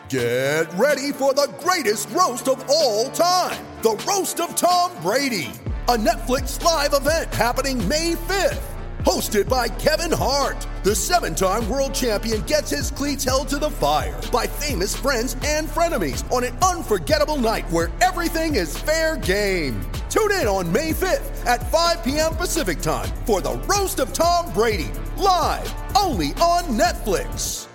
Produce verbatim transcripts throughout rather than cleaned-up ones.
Get ready for the greatest roast of all time, the Roast of Tom Brady, a Netflix live event happening May fifth. Hosted by Kevin Hart, the seven-time world champion gets his cleats held to the fire by famous friends and frenemies on an unforgettable night where everything is fair game. Tune in on May fifth at five p.m. Pacific time for the Roast of Tom Brady, live only on Netflix.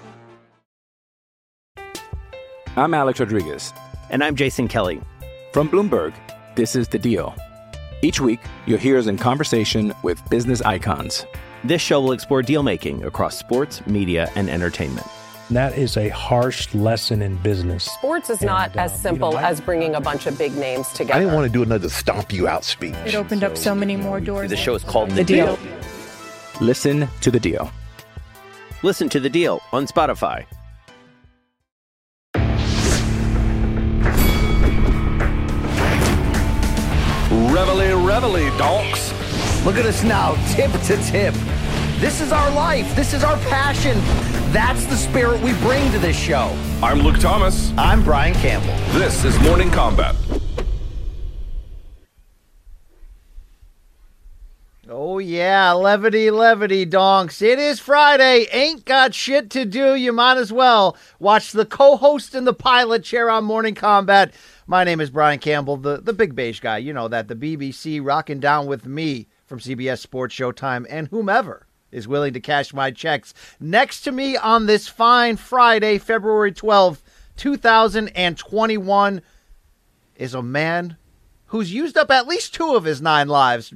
I'm Alex Rodriguez. And I'm Jason Kelly. From Bloomberg, this is The Deal. Each week, you'll hear us in conversation with business icons. This show will explore deal-making across sports, media, and entertainment. That is a harsh lesson in business. Sports is and, not uh, as simple you know, as bringing a bunch of big names together. I didn't want to do another stomp you out speech. It opened so, up so many more doors. The show is called The, the deal. deal. Listen to The Deal. Listen to The Deal on Spotify. Reveille, reveille, donks. Look at us now, tip to tip. This is our life. This is our passion. That's the spirit we bring to this show. I'm Luke Thomas. I'm Brian Campbell. This is Morning Combat. Oh, yeah, levity, levity, donks. It is Friday. Ain't got shit to do. You might as well watch the co-host in the pilot chair on Morning Combat. My name is Brian Campbell, the, the big beige guy. You know that, the B B C rocking down with me from C B S Sports Showtime and whomever is willing to cash my checks. Next to me on this fine Friday, February twelfth, two thousand twenty-one, is a man who's used up at least two of his nine lives.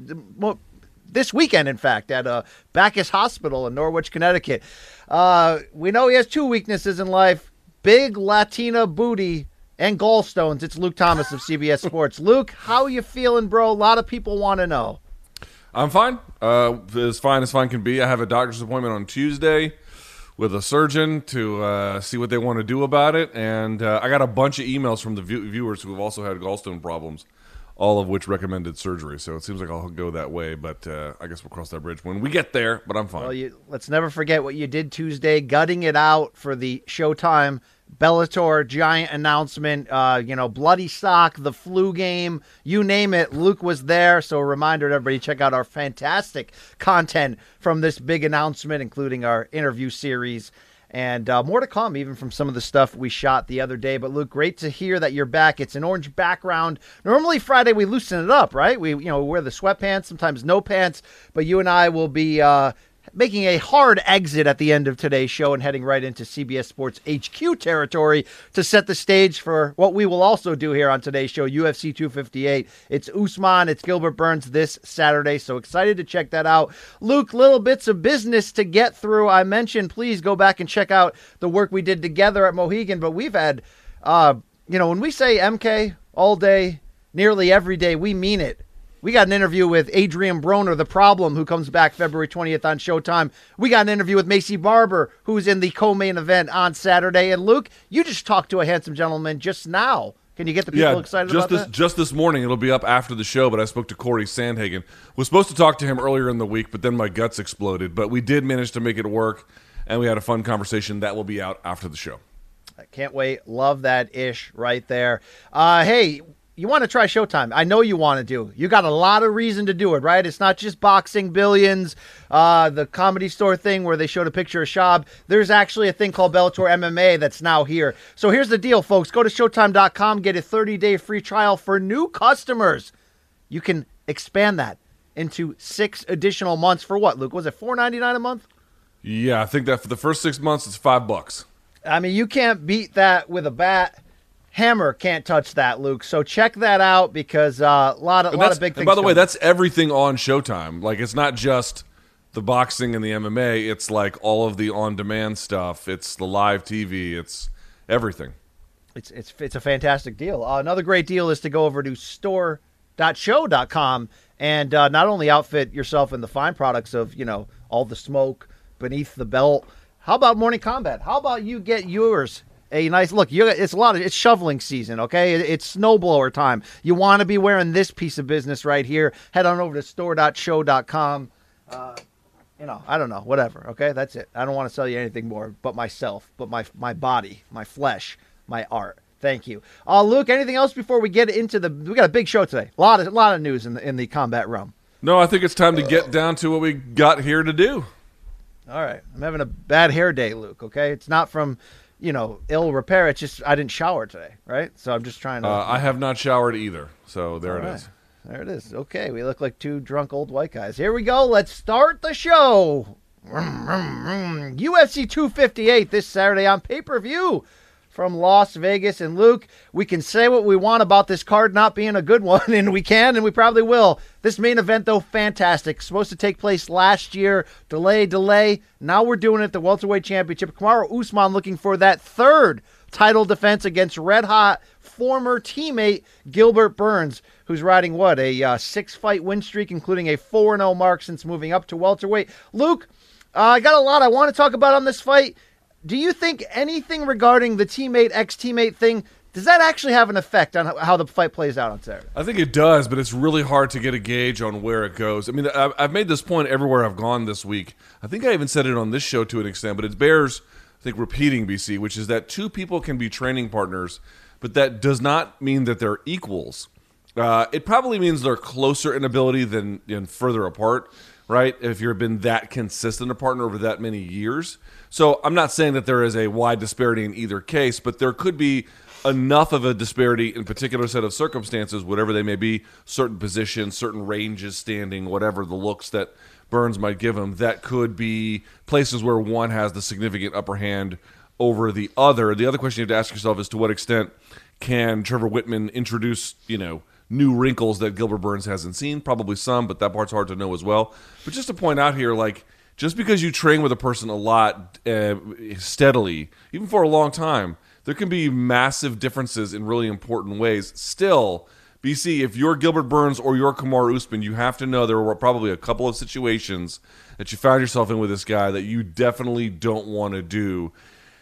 This weekend, in fact, at uh, Bacchus Hospital in Norwich, Connecticut. Uh, we know he has two weaknesses in life, big Latina booty and gallstones. It's Luke Thomas of C B S Sports. Luke, how you feeling, bro? A lot of people want to know. I'm fine. Uh, as fine as fine can be. I have a doctor's appointment on Tuesday with a surgeon to uh, see what they want to do about it. And uh, I got a bunch of emails from the view- viewers who have also had gallstone problems, all of which recommended surgery. So it seems like I'll go that way, but uh, I guess we'll cross that bridge when we get there, but I'm fine. Well, you, let's never forget what you did Tuesday, gutting it out for the Showtime Bellator giant announcement, uh, you know, bloody sock, the flu game, you name it. Luke was there. So a reminder to everybody, check out our fantastic content from this big announcement, including our interview series. And uh, more to come, even from some of the stuff we shot the other day. But, Luke, great to hear that you're back. It's an orange background. Normally Friday we loosen it up, right? We, you know, wear the sweatpants, sometimes no pants. But you and I will be uh, making a hard exit at the end of today's show and heading right into C B S Sports H Q territory to set the stage for what we will also do here on today's show, U F C two fifty-eight. It's Usman, it's Gilbert Burns this Saturday, so excited to check that out. Luke, little bits of business to get through. I mentioned please go back and check out the work we did together at Mohegan, but we've had, uh, you know, when we say M K all day, nearly every day, we mean it. We got an interview with Adrian Broner, The Problem, who comes back February twentieth on Showtime. We got an interview with Macy Barber, who's in the co-main event on Saturday. And Luke, you just talked to a handsome gentleman just now. Can you get the people yeah, excited just about this, that? Just this morning. It'll be up after the show, but I spoke to Corey Sandhagen. Was supposed to talk to him earlier in the week, but then my guts exploded. But we did manage to make it work, and we had a fun conversation. That will be out after the show. I can't wait. Love that ish right there. Uh, hey, you want to try Showtime. I know you want to do. You got a lot of reason to do it, right? It's not just boxing, billions, uh, the Comedy Store thing where they showed a picture of Shab. There's actually a thing called Bellator M M A that's now here. So here's the deal, folks. Go to Showtime dot com, get a thirty-day free trial for new customers. You can expand that into six additional months for what, Luke? Was it four ninety-nine a month? Yeah, I think that for the first six months, it's five bucks. I mean, you can't beat that with a bat. Hammer can't touch that, Luke. So check that out because uh, a lot of, lot of big things. And by the coming. way, that's everything on Showtime. Like, it's not just the boxing and the M M A. It's like all of the on-demand stuff. It's the live T V. It's everything. It's it's it's a fantastic deal. Uh, another great deal is to go over to store dot show dot com and uh, not only outfit yourself in the fine products of, you know, all the smoke beneath the belt. How about Morning Combat? How about you get yours a nice look? You, it's a lot of it's shoveling season, okay? It, it's snowblower time. You want to be wearing this piece of business right here. Head on over to store dot show dot com. Uh, you know, I don't know, whatever. Okay, that's it. I don't want to sell you anything more, but myself, but my my body, my flesh, my art. Thank you. Uh, Luke, anything else before we get into the, we got a big show today. A lot of, a lot of news in the, in the combat realm. No, I think it's time to get down to what we got here to do. All right. I'm having a bad hair day, Luke, okay? It's not from, you know, ill repair. It's just I didn't shower today, right? So I'm just trying to. Uh, I have not showered either, so there it right. is. There it is. Okay, we look like two drunk old white guys. Here we go. Let's start the show. U F C two fifty-eight this Saturday on pay-per-view from Las Vegas. And Luke, we can say what we want about this card not being a good one, and we can, and we probably will. This main event, though, fantastic. Supposed to take place last year. Delay, delay. Now we're doing it, the welterweight championship. Kamaru Usman looking for that third title defense against red-hot former teammate Gilbert Burns, who's riding, what, a uh, six-fight win streak, including a four and oh mark since moving up to welterweight. Luke, uh, I got a lot I want to talk about on this fight. Do you think anything regarding the teammate, ex-teammate thing, does that actually have an effect on how the fight plays out on Saturday? I think it does, but it's really hard to get a gauge on where it goes. I mean, I've made this point everywhere I've gone this week. I think I even said it on this show to an extent, but it bears, I think, repeating, B C, which is that two people can be training partners, but that does not mean that they're equals. Uh, it probably means they're closer in ability than, than further apart, right? If you've been that consistent a partner over that many years. So I'm not saying that there is a wide disparity in either case, but there could be enough of a disparity in a particular set of circumstances, whatever they may be, certain positions, certain ranges, standing, whatever the looks that Burns might give him, that could be places where one has the significant upper hand over the other. The other question you have to ask yourself is to what extent can Trevor Whitman introduce, you know, new wrinkles that Gilbert Burns hasn't seen? Probably some, but that part's hard to know as well. But just to point out here, like, just because you train with a person a lot uh, steadily, even for a long time, there can be massive differences in really important ways. Still, B C, if you're Gilbert Burns or you're Kamaru Usman, you have to know there were probably a couple of situations that you found yourself in with this guy that you definitely don't want to do.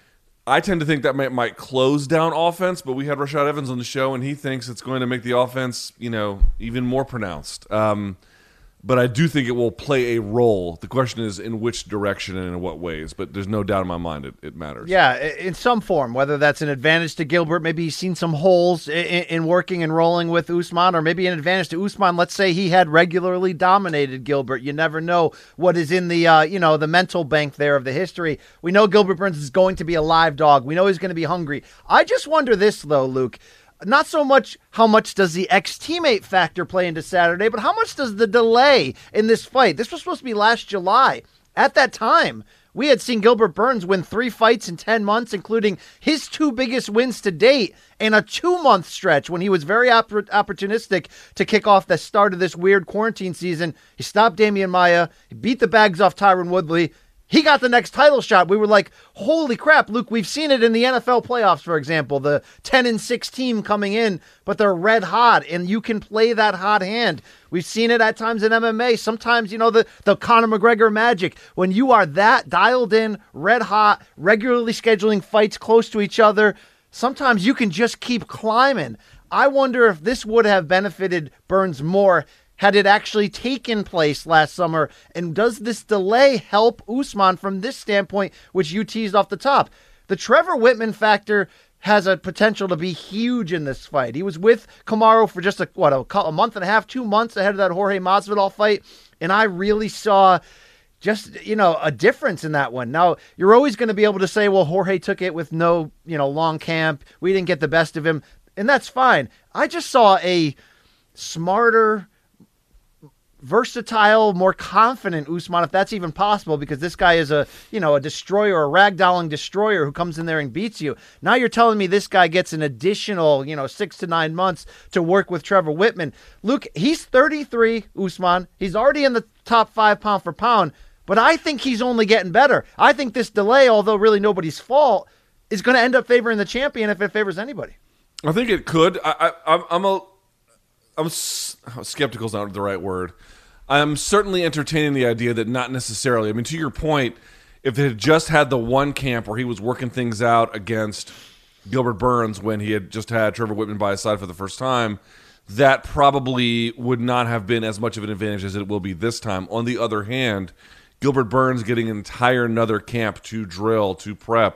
I tend to think that might, might close down offense, but we had Rashad Evans on the show, and he thinks it's going to make the offense, you know, even more pronounced. Um, but I do think it will play a role. The question is in which direction and in what ways, but there's no doubt in my mind it, it matters. Yeah, in some form, whether that's an advantage to Gilbert, maybe he's seen some holes in, in working and rolling with Usman, or maybe an advantage to Usman. Let's say he had regularly dominated Gilbert. You never know what is in the, uh, you know, the mental bank there of the history. We know Gilbert Burns is going to be a live dog. We know he's going to be hungry. I just wonder this, though, Luke. Not so much how much does the ex-teammate factor play into Saturday, but how much does the delay in this fight? This was supposed to be last July. At that time, we had seen Gilbert Burns win three fights in ten months, including his two biggest wins to date in a two-month stretch when he was very oppor- opportunistic to kick off the start of this weird quarantine season. He stopped Damian Maia. He beat the bags off Tyron Woodley. He got the next title shot. We were like, holy crap, Luke, we've seen it in the N F L playoffs, for example, the ten and six team coming in, but they're red hot, and you can play that hot hand. We've seen it at times in M M A. Sometimes, you know, the, the Conor McGregor magic. When you are that dialed in, red hot, regularly scheduling fights close to each other, sometimes you can just keep climbing. I wonder if this would have benefited Burns more had it actually taken place last summer? And does this delay help Usman from this standpoint, which you teased off the top? The Trevor Whitman factor has a potential to be huge in this fight. He was with Kamaru for just a, what, a, a month and a half, two months ahead of that Jorge Masvidal fight, and I really saw just, you know, a difference in that one. Now, you're always going to be able to say, well, Jorge took it with no, you know, long camp. We didn't get the best of him, and that's fine. I just saw a smarter, versatile, more confident Usman, if that's even possible, because this guy is a, you know, a destroyer, a ragdolling destroyer who comes in there and beats you. Now you're telling me this guy gets an additional, you know, six to nine months to work with Trevor Whitman. Luke, he's thirty-three, Usman. He's already in the top five pound for pound, but I think he's only getting better. I think this delay, although really nobody's fault, is going to end up favoring the champion if it favors anybody. I think it could. I, I, I'm a, I'm skeptical is not the right word. I'm certainly entertaining the idea that not necessarily. I mean, to your point, if they had just had the one camp where he was working things out against Gilbert Burns when he had just had Trevor Whitman by his side for the first time, that probably would not have been as much of an advantage as it will be this time. On the other hand, Gilbert Burns getting an entire another camp to drill, to prep,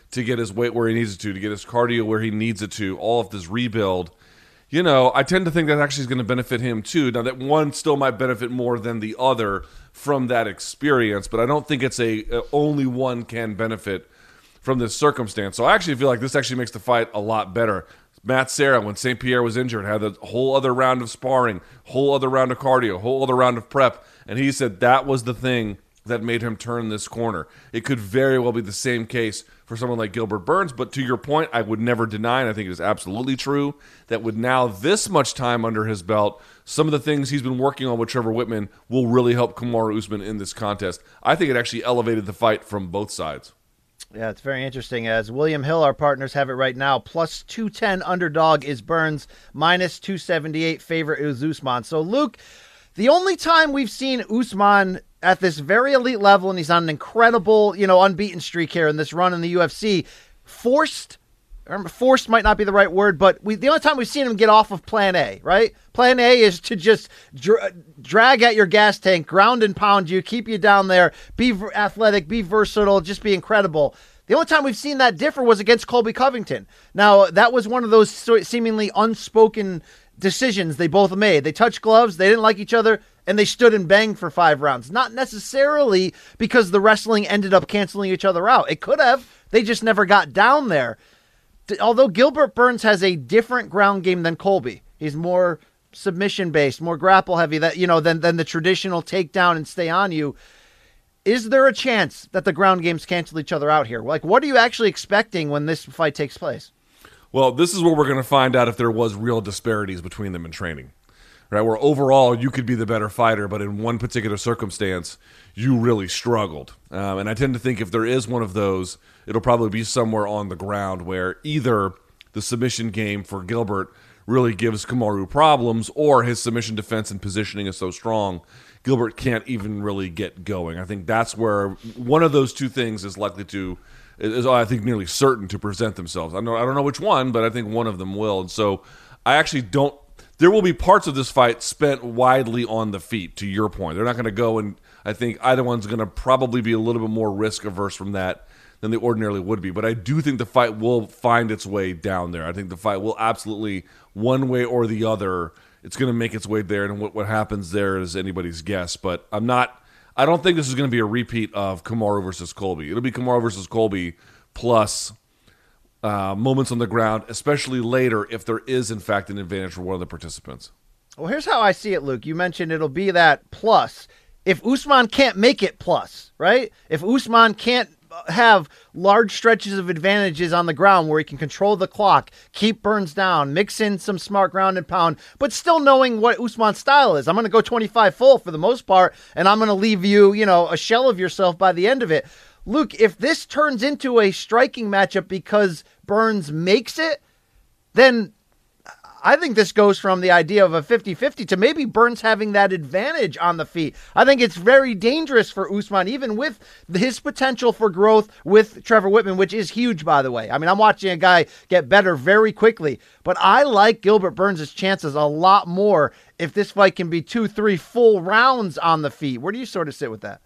to get his weight where he needs it to, to get his cardio where he needs it to, all of this rebuild. You know, I tend to think that actually is going to benefit him too. Now that one still might benefit more than the other from that experience, but I don't think it's a, a only one can benefit from this circumstance. So I actually feel like this actually makes the fight a lot better. Matt Serra, when Saint Pierre was injured, had a whole other round of sparring, whole other round of cardio, whole other round of prep, and he said that was the thing that made him turn this corner. It could very well be the same case for someone like Gilbert Burns, but to your point, I would never deny, and I think it is absolutely true, that with now this much time under his belt, some of the things he's been working on with Trevor Whitman will really help Kamaru Usman in this contest. I think it actually elevated the fight from both sides. Yeah, it's very interesting. As William Hill, our partners, have it right now. Plus two ten underdog is Burns. Minus two seventy-eight favorite is Usman. So, Luke, the only time we've seen Usman at this very elite level, and he's on an incredible, you know, unbeaten streak here in this run in the U F C, forced, or forced might not be the right word, but we, the only time we've seen him get off of plan A, right? Plan A is to just dra- drag at your gas tank, ground and pound you, keep you down there, be v- athletic, be versatile, just be incredible. The only time we've seen that differ was against Colby Covington. Now, that was one of those seemingly unspoken decisions they both made. They touched gloves, they didn't like each other, and they stood and banged for five rounds. Not necessarily because the wrestling ended up canceling each other out. It could have. They just never got down there. Although Gilbert Burns has a different ground game than Colby. He's more submission-based, more grapple-heavy, that you know, than, than the traditional takedown and stay on you. Is there a chance that the ground games cancel each other out here? Like, what are you actually expecting when this fight takes place? Well, this is where we're going to find out if there was real disparities between them in training. Right, where overall you could be the better fighter, but in one particular circumstance, you really struggled. Um, and I tend to think if there is one of those, it'll probably be somewhere on the ground where either the submission game for Gilbert really gives Kamaru problems, or his submission defense and positioning is so strong, Gilbert can't even really get going. I think that's where one of those two things is likely to, is I think nearly certain to present themselves. I know I don't know which one, but I think one of them will. And so I actually don't. There will be parts of this fight spent widely on the feet, to your point. They're not going to go, and I think either one's going to probably be a little bit more risk-averse from that than they ordinarily would be. But I do think the fight will find its way down there. I think the fight will absolutely, one way or the other, it's going to make its way there, and what, what happens there is anybody's guess. But I'm not – I don't think this is going to be a repeat of Kamaru versus Colby. It'll be Kamaru versus Colby plus – Uh, moments on the ground, especially later if there is, in fact, an advantage for one of the participants. Well, here's how I see it, Luke. You mentioned it'll be that plus. If Usman can't make it plus, right? If Usman can't have large stretches of advantages on the ground where he can control the clock, keep Burns down, mix in some smart ground and pound, but still knowing what Usman's style is. I'm going to go twenty-five full for the most part, and I'm going to leave you, you know, a shell of yourself by the end of it. Luke, if this turns into a striking matchup because Burns makes it, then I think this goes from the idea of a fifty-fifty to maybe Burns having that advantage on the feet. I think it's very dangerous for Usman, even with his potential for growth with Trevor Whitman, which is huge, by the way. I mean, I'm watching a guy get better very quickly, but I like Gilbert Burns' chances a lot more if this fight can be two, three full rounds on the feet. Where do you sort of sit with that?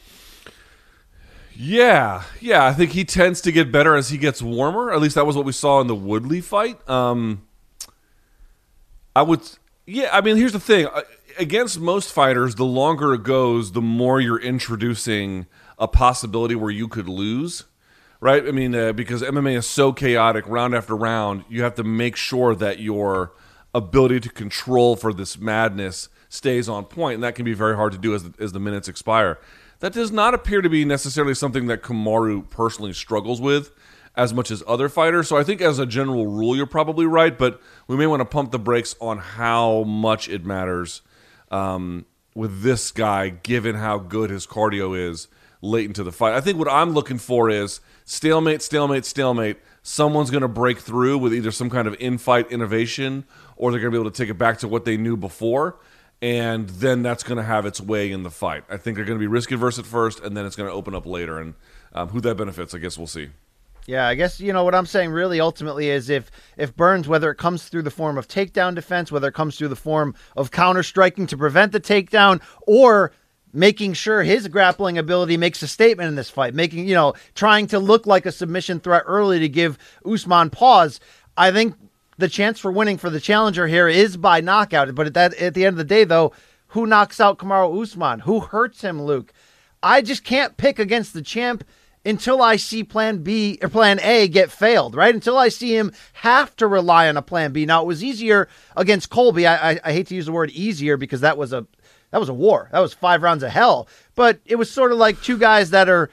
Yeah, yeah, I think he tends to get better as he gets warmer. At least that was what we saw in the Woodley fight. Um, I would, yeah, I mean, here's the thing. Against most fighters, the longer it goes, the more you're introducing a possibility where you could lose, right? I mean, uh, because M M A is so chaotic round after round, you have to make sure that your ability to control for this madness stays on point, and that can be very hard to do as the, as the minutes expire. That does not appear to be necessarily something that Kamaru personally struggles with as much as other fighters. So I think as a general rule, you're probably right, but we may want to pump the brakes on how much it matters um, with this guy, given how good his cardio is late into the fight. I think what I'm looking for is stalemate, stalemate, stalemate. Someone's going to break through with either some kind of in-fight innovation, or they're going to be able to take it back to what they knew before. And then that's going to have its way in the fight. I think they're going to be risk-averse at first, and then it's going to open up later. And um, who that benefits, I guess we'll see. Yeah, I guess, you know, what I'm saying really ultimately is if if Burns, whether it comes through the form of takedown defense, whether it comes through the form of counter-striking to prevent the takedown, or making sure his grappling ability makes a statement in this fight, making, you know, trying to look like a submission threat early to give Usman pause. I think the chance for winning for the challenger here is by knockout. But at that, at the end of the day, though, who knocks out Kamaru Usman? Who hurts him, Luke? I just can't pick against the champ until I see plan B or plan A get failed, right? Until I see him have to rely on a plan B. Now, it was easier against Colby. I, I, I hate to use the word easier because that was a that was a war. That was five rounds of hell. But it was sort of like two guys that are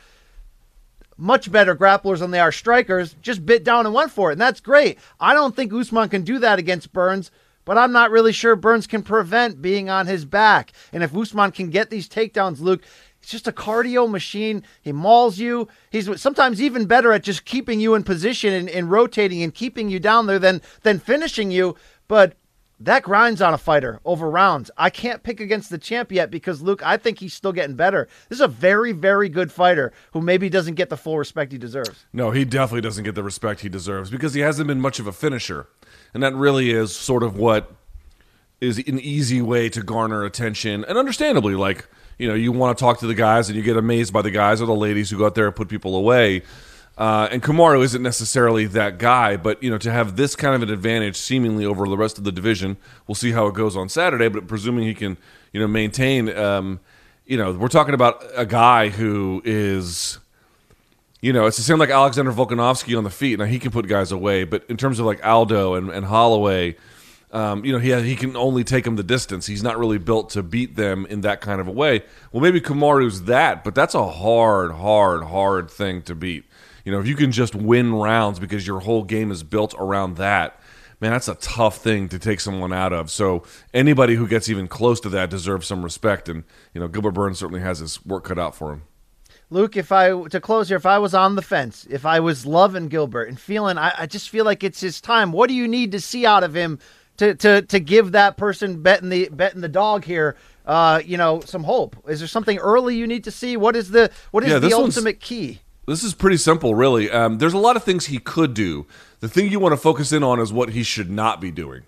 much better grapplers than they are strikers, just bit down and went for it. And that's great. I don't think Usman can do that against Burns, but I'm not really sure Burns can prevent being on his back. And if Usman can get these takedowns, Luke, it's just a cardio machine. He mauls you. He's sometimes even better at just keeping you in position and, and rotating and keeping you down there than, than finishing you. But that grinds on a fighter over rounds. I can't pick against the champ yet because, Luke, I think he's still getting better. This is a very, very good fighter who maybe doesn't get the full respect he deserves. No, he definitely doesn't get the respect he deserves because he hasn't been much of a finisher. And that really is sort of what is an easy way to garner attention. And understandably, like, you know, you want to talk to the guys and you get amazed by the guys or the ladies who go out there and put people away. Uh, and Kamaru isn't necessarily that guy, but, you know, to have this kind of an advantage seemingly over the rest of the division, we'll see how it goes on Saturday, but presuming he can, you know, maintain, um, you know, we're talking about a guy who is, you know, it's the same like Alexander Volkanovski on the feet. Now, he can put guys away, but in terms of like Aldo and, and Holloway, um, you know, he has, he can only take them the distance. He's not really built to beat them in that kind of a way. Well, maybe Kamaru's that, but that's a hard, hard, hard thing to beat. You know, if you can just win rounds because your whole game is built around that, man, that's a tough thing to take someone out of. So anybody who gets even close to that deserves some respect. And, you know, Gilbert Burns certainly has his work cut out for him. Luke, if I, to close here, if I was on the fence, if I was loving Gilbert and feeling, I, I just feel like it's his time. What do you need to see out of him to to to give that person betting the betting the dog here, uh, you know, some hope? Is there something early you need to see? What is the what is yeah, the ultimate key? This is pretty simple, really. Um, there's a lot of things he could do. The thing you want to focus in on is what he should not be doing.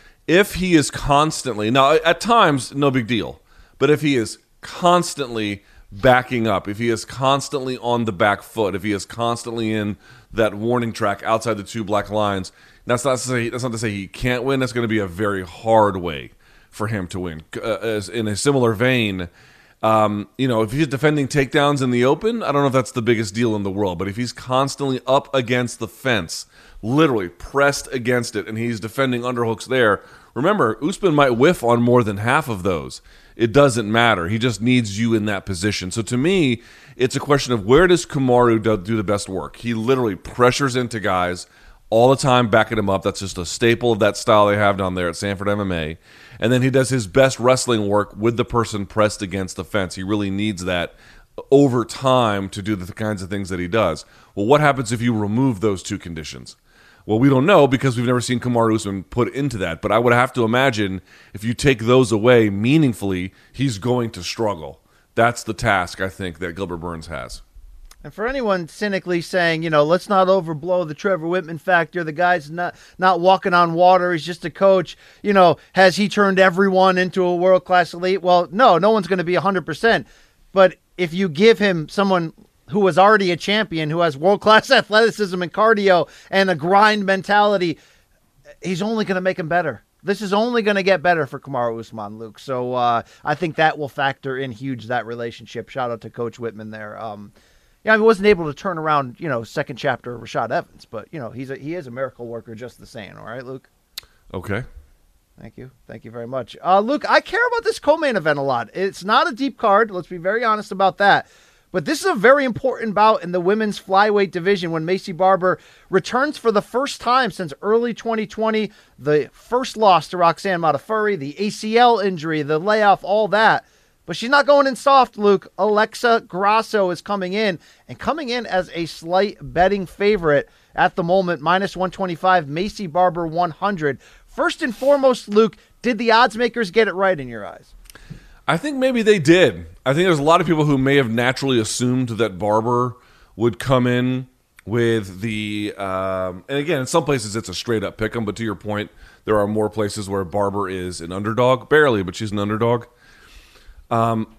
If he is constantly, now at times, no big deal, but if he is constantly backing up, if he is constantly on the back foot, if he is constantly in that warning track outside the two black lines, that's not to say, that's not to say he can't win. That's going to be a very hard way for him to win. Uh, as in a similar vein, Um, you know, if he's defending takedowns in the open, I don't know if that's the biggest deal in the world, but if he's constantly up against the fence, literally pressed against it, and he's defending underhooks there, remember, Usman might whiff on more than half of those. It doesn't matter. He just needs you in that position. So to me, it's a question of where does Kamaru do, do the best work? He literally pressures into guys all the time, backing him up. That's just a staple of that style they have down there at Sanford M M A. And then he does his best wrestling work with the person pressed against the fence. He really needs that over time to do the kinds of things that he does. Well, what happens if you remove those two conditions? Well, we don't know because we've never seen Kamaru Usman put into that. But I would have to imagine if you take those away meaningfully, he's going to struggle. That's the task, I think, that Gilbert Burns has. And for anyone cynically saying, you know, let's not overblow the Trevor Whitman factor. The guy's not not walking on water. He's just a coach. You know, has he turned everyone into a world-class elite? Well, no, no one's going to be one hundred percent. But if you give him someone who was already a champion, who has world-class athleticism and cardio and a grind mentality, he's only going to make him better. This is only going to get better for Kamaru Usman, Luke. So uh, I think that will factor in huge, that relationship. Shout out to Coach Whitman there. Um, Yeah, I mean, wasn't able to turn around, you know, second chapter of Rashad Evans, but, you know, he's a, he is a miracle worker just the same. All right, Luke? Okay. Thank you. Thank you very much. Uh, Luke, I care about this co-main event a lot. It's not a deep card. Let's be very honest about that. But this is a very important bout in the women's flyweight division when Maycee Barber returns for the first time since early twenty twenty. The first loss to Roxanne Modafferi, the A C L injury, the layoff, all that. But she's not going in soft, Luke. Alexa Grasso is coming in, and coming in as a slight betting favorite at the moment, minus one twenty-five, Maycee Barber one hundred. First and foremost, Luke, did the odds makers get it right in your eyes? I think maybe they did. I think there's a lot of people who may have naturally assumed that Barber would come in with the, um, and again, in some places it's a straight-up pick 'em, but to your point, there are more places where Barber is an underdog, barely, but she's an underdog. Um,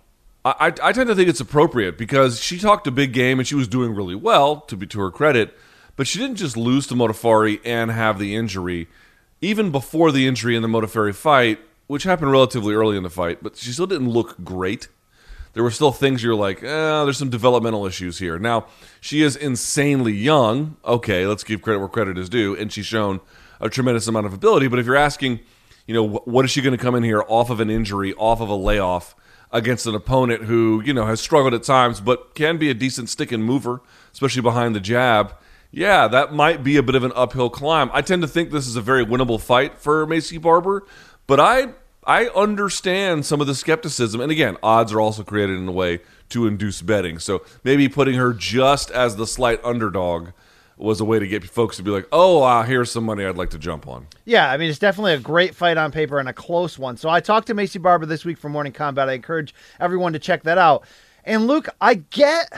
I, I tend to think it's appropriate because she talked a big game and she was doing really well, to be to her credit, but she didn't just lose to Modafferi and have the injury. Even before the injury in the Modafferi fight, which happened relatively early in the fight, but she still didn't look great. There were still things you're like, eh, there's some developmental issues here. Now, she is insanely young. Okay, let's give credit where credit is due, and she's shown a tremendous amount of ability. But if you're asking, you know, what is she going to come in here off of an injury, off of a layoff, against an opponent who, you know, has struggled at times but can be a decent stick and mover, especially behind the jab, yeah, that might be a bit of an uphill climb. I tend to think this is a very winnable fight for Maycee Barber, but I I understand some of the skepticism. And again, odds are also created in a way to induce betting. So maybe putting her just as the slight underdog was a way to get folks to be like, oh, uh, here's some money I'd like to jump on. Yeah, I mean, it's definitely a great fight on paper and a close one. So I talked to Maycee Barber this week for Morning Combat. I encourage everyone to check that out. And Luke, I get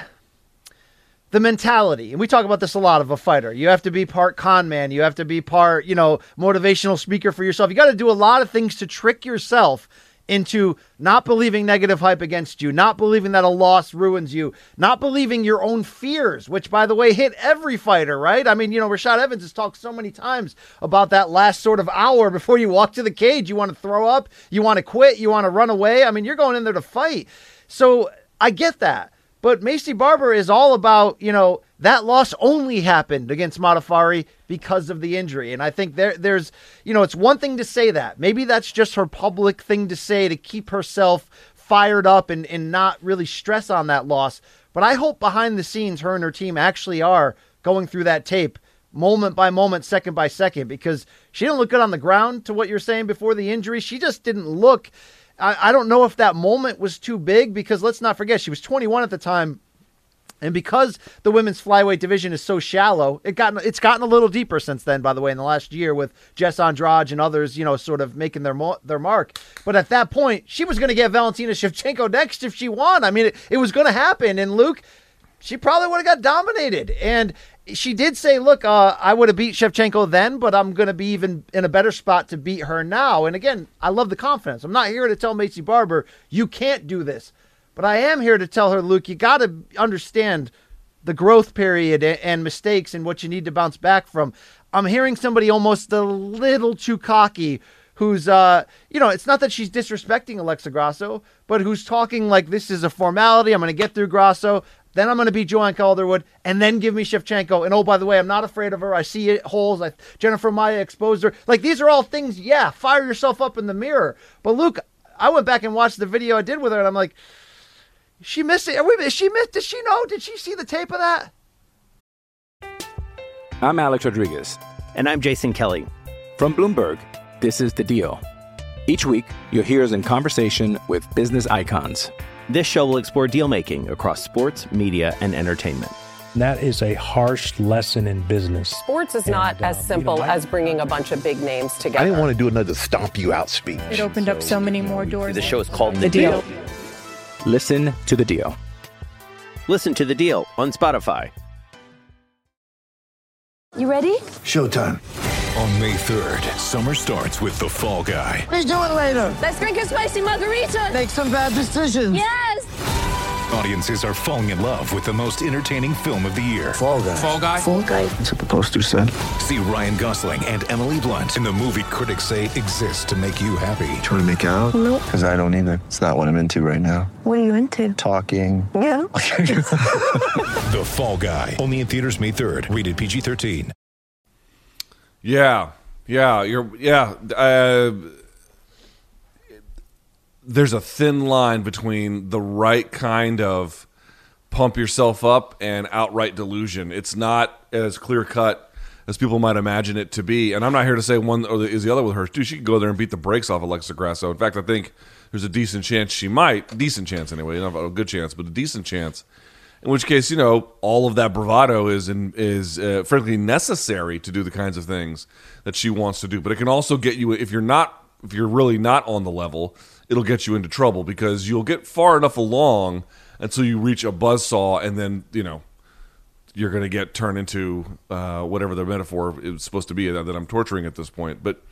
the mentality, and we talk about this a lot of a fighter. You have to be part con man. You have to be part, you know, motivational speaker for yourself. You got to do a lot of things to trick yourself into not believing negative hype against you, not believing that a loss ruins you, not believing your own fears, which, by the way, hit every fighter, right? I mean, you know, Rashad Evans has talked so many times about that last sort of hour before you walk to the cage. You want to throw up, you want to quit, you want to run away. I mean, you're going in there to fight. So I get that. But Maycee Barber is all about, you know, that loss only happened against Modafferi because of the injury. And I think there, there's, you know, it's one thing to say that. Maybe that's just her public thing to say to keep herself fired up and, and not really stress on that loss. But I hope behind the scenes, her and her team actually are going through that tape moment by moment, second by second, because she didn't look good on the ground, to what you're saying, before the injury. She just didn't look... I don't know if that moment was too big, because let's not forget, she was twenty-one at the time. And because the women's flyweight division is so shallow, it got, it's gotten a little deeper since then, by the way, in the last year with Jess Andrade and others, you know, sort of making their mo- their mark. But at that point, she was going to get Valentina Shevchenko next if she won. I mean, it, it was going to happen. And Luke, she probably would have got dominated. And she did say, look, uh, I would have beat Shevchenko then, but I'm going to be even in a better spot to beat her now. And again, I love the confidence. I'm not here to tell Maycee Barber, you can't do this. But I am here to tell her, Luke, you got to understand the growth period and mistakes and what you need to bounce back from. I'm hearing somebody almost a little too cocky who's, uh, you know, it's not that she's disrespecting Alexa Grasso, but who's talking like this is a formality. I'm going to get through Grasso. Then I'm going to beat Joanne Calderwood, and then give me Shevchenko. And oh, by the way, I'm not afraid of her. I see it, holes. I, Jennifer Maia exposed her. Like, these are all things, yeah, fire yourself up in the mirror. But Luke, I went back and watched the video I did with her, and I'm like, is she missing? Are we, is she missed? Does she know? Did she see the tape of that? I'm Alex Rodriguez. And I'm Jason Kelly. From Bloomberg, this is The Deal. Each week, you'll hear us in conversation with business icons. This show will explore deal-making across sports, media, and entertainment. That is a harsh lesson in business. Sports is And, not uh, as simple you know, as bringing a bunch of big names together. I didn't want to do another stomp you out speech. It opened up so many more doors. The show is called The, The deal. Deal. Listen to The Deal. Listen to The Deal on Spotify. You ready? Showtime. On May third, summer starts with The Fall Guy. Let's do it later. Let's drink a spicy margarita. Make some bad decisions. Yes. Audiences are falling in love with the most entertaining film of the year. Fall Guy. Fall Guy. Fall Guy. That's what the poster said. See Ryan Gosling and Emily Blunt in the movie critics say exists to make you happy. Trying to make it out? Nope. Because I don't either. It's not what I'm into right now. What are you into? Talking. Yeah. The Fall Guy. Only in theaters May third. Rated P G thirteen. Yeah, yeah, you're yeah. Uh, there's a thin line between the right kind of pump yourself up and outright delusion. It's not as clear cut as people might imagine it to be. And I'm not here to say one or the, is the other with her. Dude, she could go there and beat the brakes off Alexa Grasso. In fact, I think there's a decent chance she might. Decent chance anyway, not a good chance, but a decent chance. In which case, you know, all of that bravado is in, is uh, frankly necessary to do the kinds of things that she wants to do. But it can also get you, if you're not, if you're really not on the level, it'll get you into trouble because you'll get far enough along until you reach a buzzsaw, and then, you know, you're going to get turned into uh, whatever the metaphor is supposed to be that I'm torturing at this point. But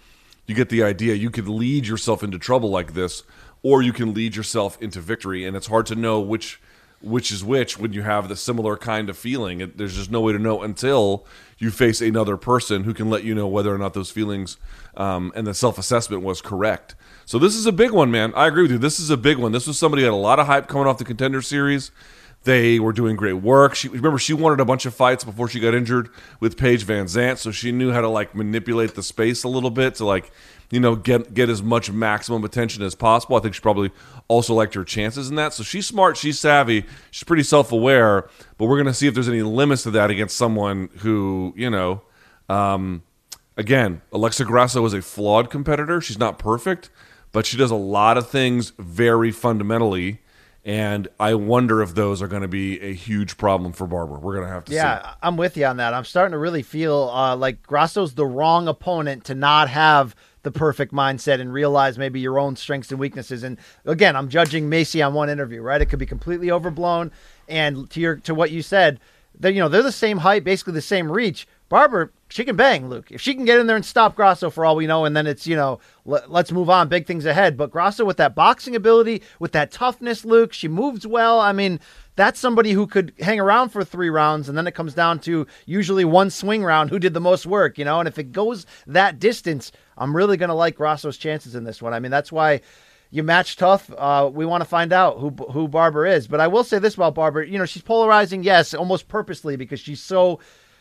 You get the idea. You could lead yourself into trouble like this, or you can lead yourself into victory, and it's hard to know which which is which when you have the similar kind of feeling. It, there's just no way to know until you face another person who can let you know whether or not those feelings um, and the self-assessment was correct. So this is a big one, man. I agree with you. This is a big one. This was somebody who had a lot of hype coming off the Contender Series. They were doing great work. She, remember, she wanted a bunch of fights before she got injured with Paige Van Zandt, so she knew how to like manipulate the space a little bit to like, you know, get get as much maximum attention as possible. I think she probably also liked her chances in that. So she's smart, she's savvy, she's pretty self-aware. But we're going to see if there's any limits to that against someone who, you know, um, again, Alexa Grasso is a flawed competitor. She's not perfect, but she does a lot of things very fundamentally. And I wonder if those are going to be a huge problem for Barber. We're going to have to yeah, see. Yeah, I'm with you on that. I'm starting to really feel uh, like Grasso's the wrong opponent to not have the perfect mindset and realize maybe your own strengths and weaknesses. And again, I'm judging Macy on one interview, right? It could be completely overblown. And to your to what you said, that you know they're the same height, basically the same reach. Barber, she can bang, Luke. If she can get in there and stop Grasso for all we know, and then it's, you know, l- let's move on, big things ahead. But Grasso with that boxing ability, with that toughness, Luke, she moves well. I mean, that's somebody who could hang around for three rounds, and then it comes down to usually one swing round who did the most work, you know? And if it goes that distance, I'm really going to like Grasso's chances in this one. I mean, that's why you match tough. Uh, we want to find out who who Barber is. But I will say this about Barber. You know, she's polarizing, yes, almost purposely, because she's so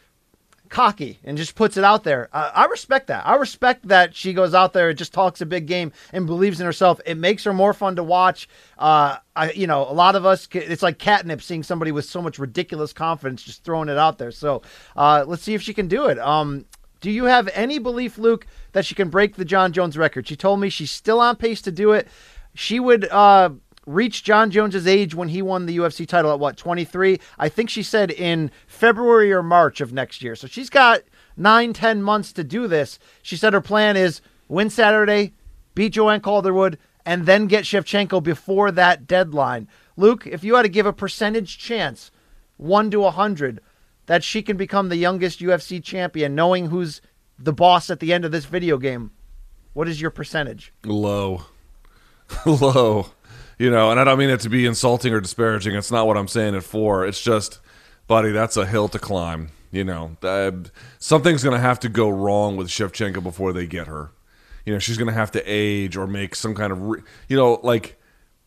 cocky and just puts it out there. Uh, I respect that. I respect that she goes out there and just talks a big game and believes in herself. It makes her more fun to watch. Uh, I, you know, a lot of us, it's like catnip seeing somebody with so much ridiculous confidence just throwing it out there. So uh, let's see if she can do it. Um, do you have any belief, Luke, that she can break the John Jones record? She told me she's still on pace to do it. She would uh, reach John Jones's age when he won the U F C title at what, twenty-three? I think she said in February or March of next year. So she's got nine, ten months to do this. She said her plan is win Saturday, beat Joanne Calderwood, and then get Shevchenko before that deadline. Luke, if you had to give a percentage chance, one to a hundred, that she can become the youngest U F C champion, knowing who's the boss at the end of this video game, what is your percentage? Low. Low. You know, and I don't mean it to be insulting or disparaging. It's not what I'm saying it for. It's just, buddy, that's a hill to climb. You know, uh, something's going to have to go wrong with Shevchenko before they get her. You know, she's going to have to age or make some kind of, re- you know, like,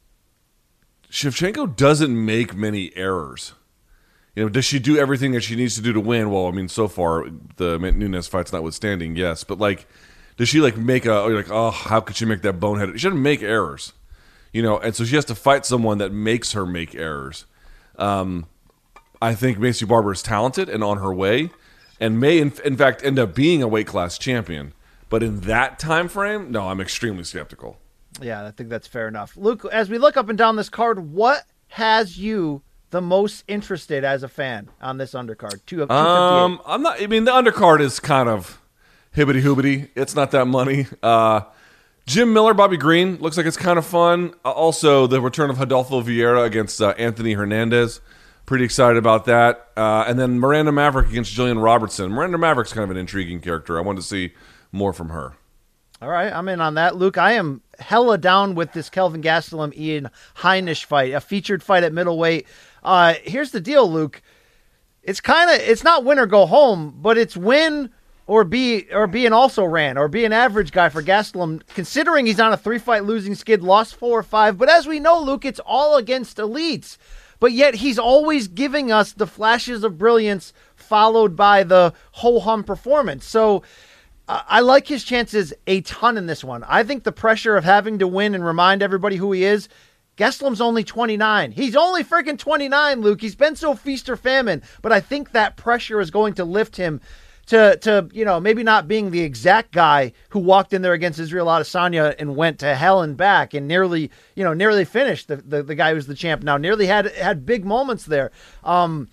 Shevchenko doesn't make many errors. You know, does she do everything that she needs to do to win? Well, I mean, so far, the Nunes fight's notwithstanding, yes. But, like, does she, like, make a, or like, oh, how could she make that boneheaded? She doesn't make errors. You know, and so she has to fight someone that makes her make errors. Um, I think Macy Barber is talented and on her way, and may, in, in fact, end up being a weight class champion. But in that time frame, no, I'm extremely skeptical. Yeah, I think that's fair enough. Luke, as we look up and down this card, what has you the most interested as a fan on this undercard? Two of um, I'm not. I mean, the undercard is kind of hibbity hoobity. It's not that money. Uh, Jim Miller, Bobby Green, looks like it's kind of fun. Uh, also, the return of Rodolfo Vieira against uh, Anthony Hernandez. Pretty excited about that. Uh, and then Miranda Maverick against Jillian Robertson. Miranda Maverick's kind of an intriguing character. I wanted to see more from her. All right, I'm in on that. Luke, I am hella down with this Kelvin Gastelum Ian Heinisch fight, a featured fight at middleweight. Uh, here's the deal, Luke. It's kind of, it's not win or go home, but it's win or be or be an also ran or be an average guy for Gastelum, considering he's on a three-fight losing skid, lost four or five. But as we know, Luke, it's all against elites. But yet he's always giving us the flashes of brilliance followed by the ho-hum performance. So uh, I like his chances a ton in this one. I think the pressure of having to win and remind everybody who he is, Gastelum's only twenty-nine. He's only freaking twenty-nine, Luke. He's been so feast or famine. But I think that pressure is going to lift him to, to you know, maybe not being the exact guy who walked in there against Israel Adesanya and went to hell and back and nearly, you know, nearly finished the, the, the guy who's the champ now, nearly had had big moments there. Um,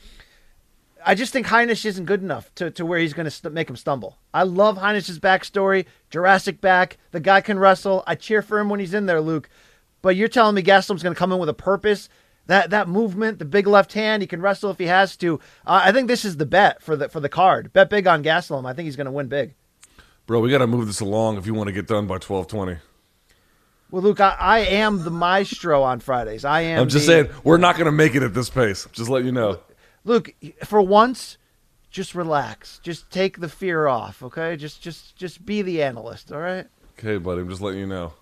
I just think Heinisch isn't good enough to, to where he's going to st- make him stumble. I love Heinisch's backstory, Jurassic back. The guy can wrestle. I cheer for him when he's in there, Luke. But you're telling me Gastelum's going to come in with a purpose? That that movement, the big left hand, he can wrestle if he has to. Uh, I think this is the bet for the for the card. Bet big on Gastelum. I think he's going to win big. Bro, we got to move this along if you want to get done by twelve twenty. Well, Luke, I, I am the maestro on Fridays. I am. I'm just the, saying, we're not going to make it at this pace. Just let you know. Luke, for once, just relax. Just take the fear off, okay? Just, just, just be the analyst, all right? Okay, buddy. I'm just letting you know.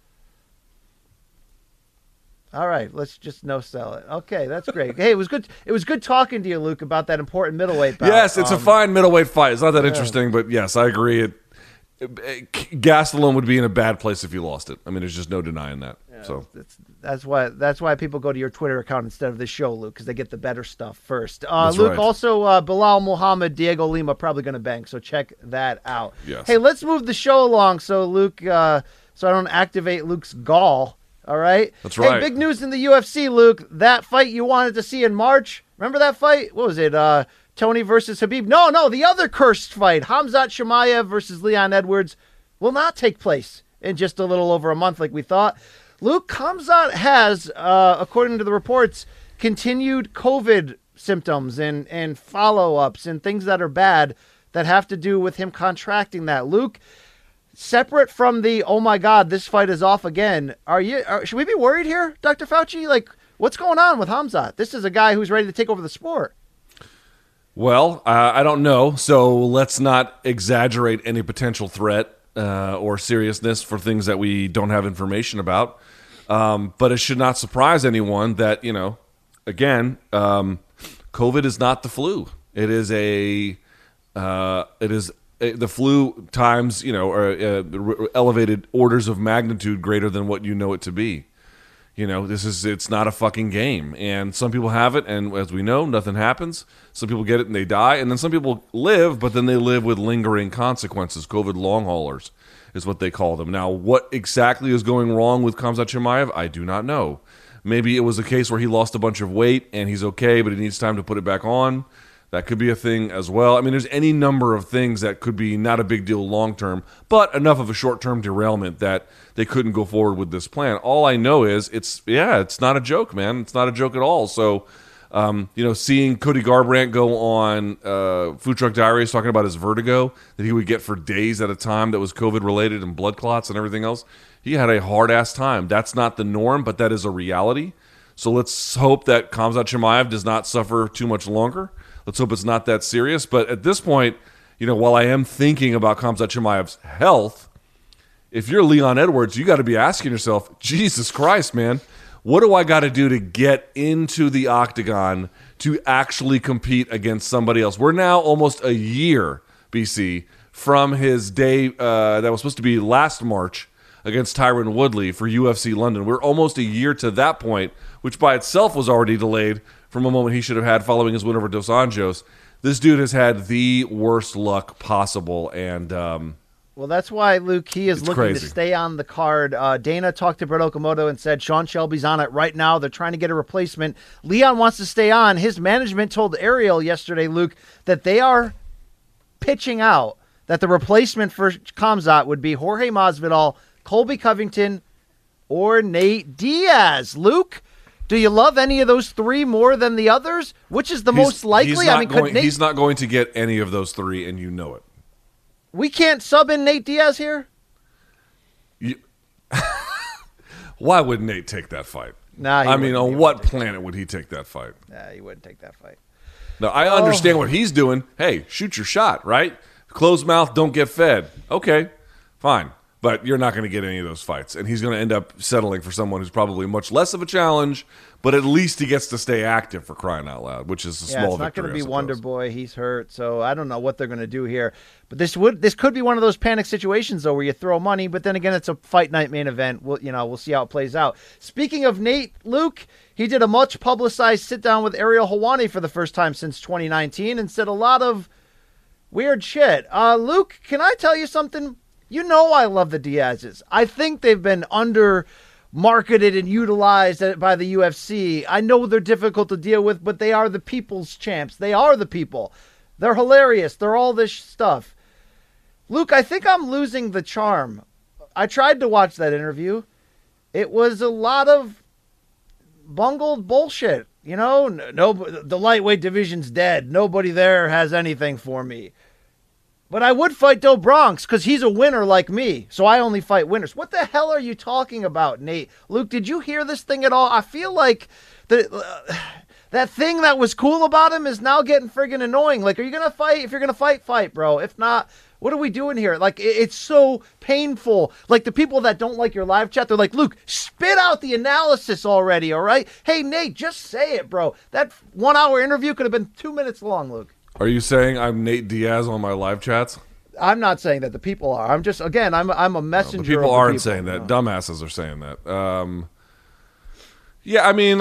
All right, let's just no sell it. Okay, that's great. Hey, it was good. It was good talking to you, Luke, about that important middleweight bout. Yes, it's um, a fine middleweight fight. It's not that yeah. interesting, but yes, I agree. It, it, it Gastelum would be in a bad place if he lost it. I mean, there's just no denying that. Yeah, so that's that's why that's why people go to your Twitter account instead of the show, Luke, because they get the better stuff first. Uh, that's Luke, right. also uh, Bilal Muhammad, Diego Lima, probably going to bang. So check that out. Yes. Hey, let's move the show along, so Luke, uh, so I don't activate Luke's gall. All right. That's right. Hey, big news in the U F C, Luke. That fight you wanted to see in March. Remember that fight? What was it? Uh, Tony versus Khabib? No, no, the other cursed fight, Khamzat Chimaev versus Leon Edwards, will not take place in just a little over a month like we thought. Luke, Khamzat has, uh, according to the reports, continued COVID symptoms and, and follow-ups and things that are bad that have to do with him contracting that. Luke, separate from the, oh my God, this fight is off again, are you? Are, should we be worried here, Doctor Fauci? Like, what's going on with Khamzat? This is a guy who's ready to take over the sport. Well, uh, I don't know, so let's not exaggerate any potential threat uh, or seriousness for things that we don't have information about. Um, but it should not surprise anyone that, you know, again, um, COVID is not the flu. It is a, uh, it is the flu times, you know, are uh, elevated orders of magnitude greater than what you know it to be. You know, this is, it's not a fucking game. And some people have it, and as we know, nothing happens. Some people get it and they die. And then some people live, but then they live with lingering consequences. COVID long haulers is what they call them. Now, what exactly is going wrong with Khamzat Chimaev? I do not know. Maybe it was a case where he lost a bunch of weight and he's okay, but he needs time to put it back on. That could be a thing as well. I mean, there's any number of things that could be not a big deal long-term, but enough of a short-term derailment that they couldn't go forward with this plan. All I know is it's, yeah, it's not a joke, man. It's not a joke at all. So, um, you know, seeing Cody Garbrandt go on uh, Food Truck Diaries talking about his vertigo that he would get for days at a time that was COVID-related and blood clots and everything else, he had a hard-ass time. That's not the norm, but that is a reality. So let's hope that Khamzat Chimaev does not suffer too much longer. Let's hope it's not that serious. But at this point, you know, while I am thinking about Khamzat Chimaev's health, if you're Leon Edwards, you got to be asking yourself, Jesus Christ, man, what do I got to do to get into the octagon to actually compete against somebody else? We're now almost a year, B C, from his day uh, that was supposed to be last March against Tyron Woodley for U F C London. We're almost a year to that point, which by itself was already delayed from a moment he should have had following his win over Dos Anjos. This dude has had the worst luck possible, and um, well, that's why, Luke, he is looking crazy. to stay on the card. Uh, Dana talked to Brett Okamoto and said Sean Shelby's on it right now. They're trying to get a replacement. Leon wants to stay on. His management told Ariel yesterday, Luke, that they are pitching out that the replacement for Khamzat would be Jorge Masvidal, Colby Covington, or Nate Diaz. Luke, do you love any of those three more than the others? Which is the he's, most likely? He's not, I mean, going, could Nate, he's not going to get any of those three, and you know it. We can't sub in Nate Diaz here? You, why would Nate take that fight? Nah, I mean, on what planet would he take that fight? Nah, he wouldn't take that fight. No, I oh. understand what he's doing. Hey, shoot your shot, right? Closed mouth, don't get fed. Okay, fine. But you're not going to get any of those fights. And he's going to end up settling for someone who's probably much less of a challenge, but at least he gets to stay active, for crying out loud, which is a yeah, small it's not victory. going to be Wonder Boy. He's hurt, so I don't know what they're going to do here. But this would this could be one of those panic situations, though, where you throw money, but then again, it's a fight night main event. We'll, you know, we'll see how it plays out. Speaking of Nate, Luke, he did a much-publicized sit-down with Ariel Helwani for the first time since twenty nineteen and said a lot of weird shit. Uh, Luke, can I tell you something? You know I love the Diazes. I think they've been under marketed and utilized by the U F C. I know they're difficult to deal with, but they are the people's champs. They are the people. They're hilarious. They're all this stuff. Luke, I think I'm losing the charm. I tried to watch that interview. It was a lot of bungled bullshit. You know, no, the lightweight division's dead. Nobody there has anything for me. But I would fight Do Bronx because he's a winner like me. So I only fight winners. What the hell are you talking about, Nate? Luke, did you hear this thing at all? I feel like the uh, that thing that was cool about him is now getting friggin' annoying. Like, are you going to fight? If you're going to fight, fight, bro. If not, what are we doing here? Like, it, it's so painful. Like, the people that don't like your live chat, they're like, Luke, spit out the analysis already, all right? Hey, Nate, just say it, bro. That one-hour interview could have been two minutes long, Luke. Are you saying I'm Nate Diaz on my live chats? I'm not saying that. The people are. I'm just, again, I'm I'm a messenger. No, people of the aren't people. saying that. No. Dumbasses are saying that. Um, yeah, I mean,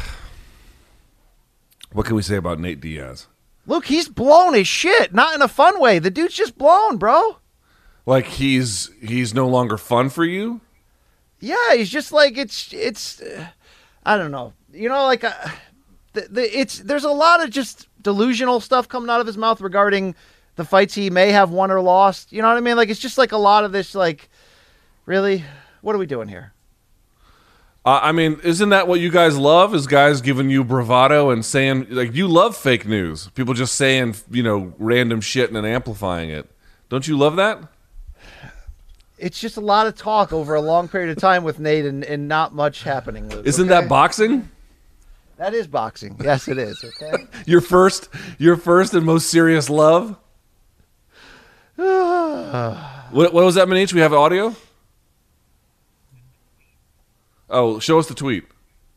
what can we say about Nate Diaz? Look, he's blown his shit. Not in a fun way. The dude's just blown, bro. Like he's he's no longer fun for you? Yeah, he's just like it's it's. Uh, I don't know. You know, like uh, the, the it's there's a lot of just delusional stuff coming out of his mouth regarding the fights he may have won or lost. You know what I mean? Like, it's just like a lot of this, like, really, what are we doing here? Uh, I mean, isn't that what you guys love? Is guys giving you bravado and saying, like, you love fake news. People just saying, you know, random shit and then amplifying it. Don't you love that? It's just a lot of talk over a long period of time with Nate and, and not much happening, Luke. Isn't okay? that boxing? That is boxing. Yes, it is. Okay. your first, your first and most serious love. what, what was that, Manich? We have audio. Oh, show us the tweet.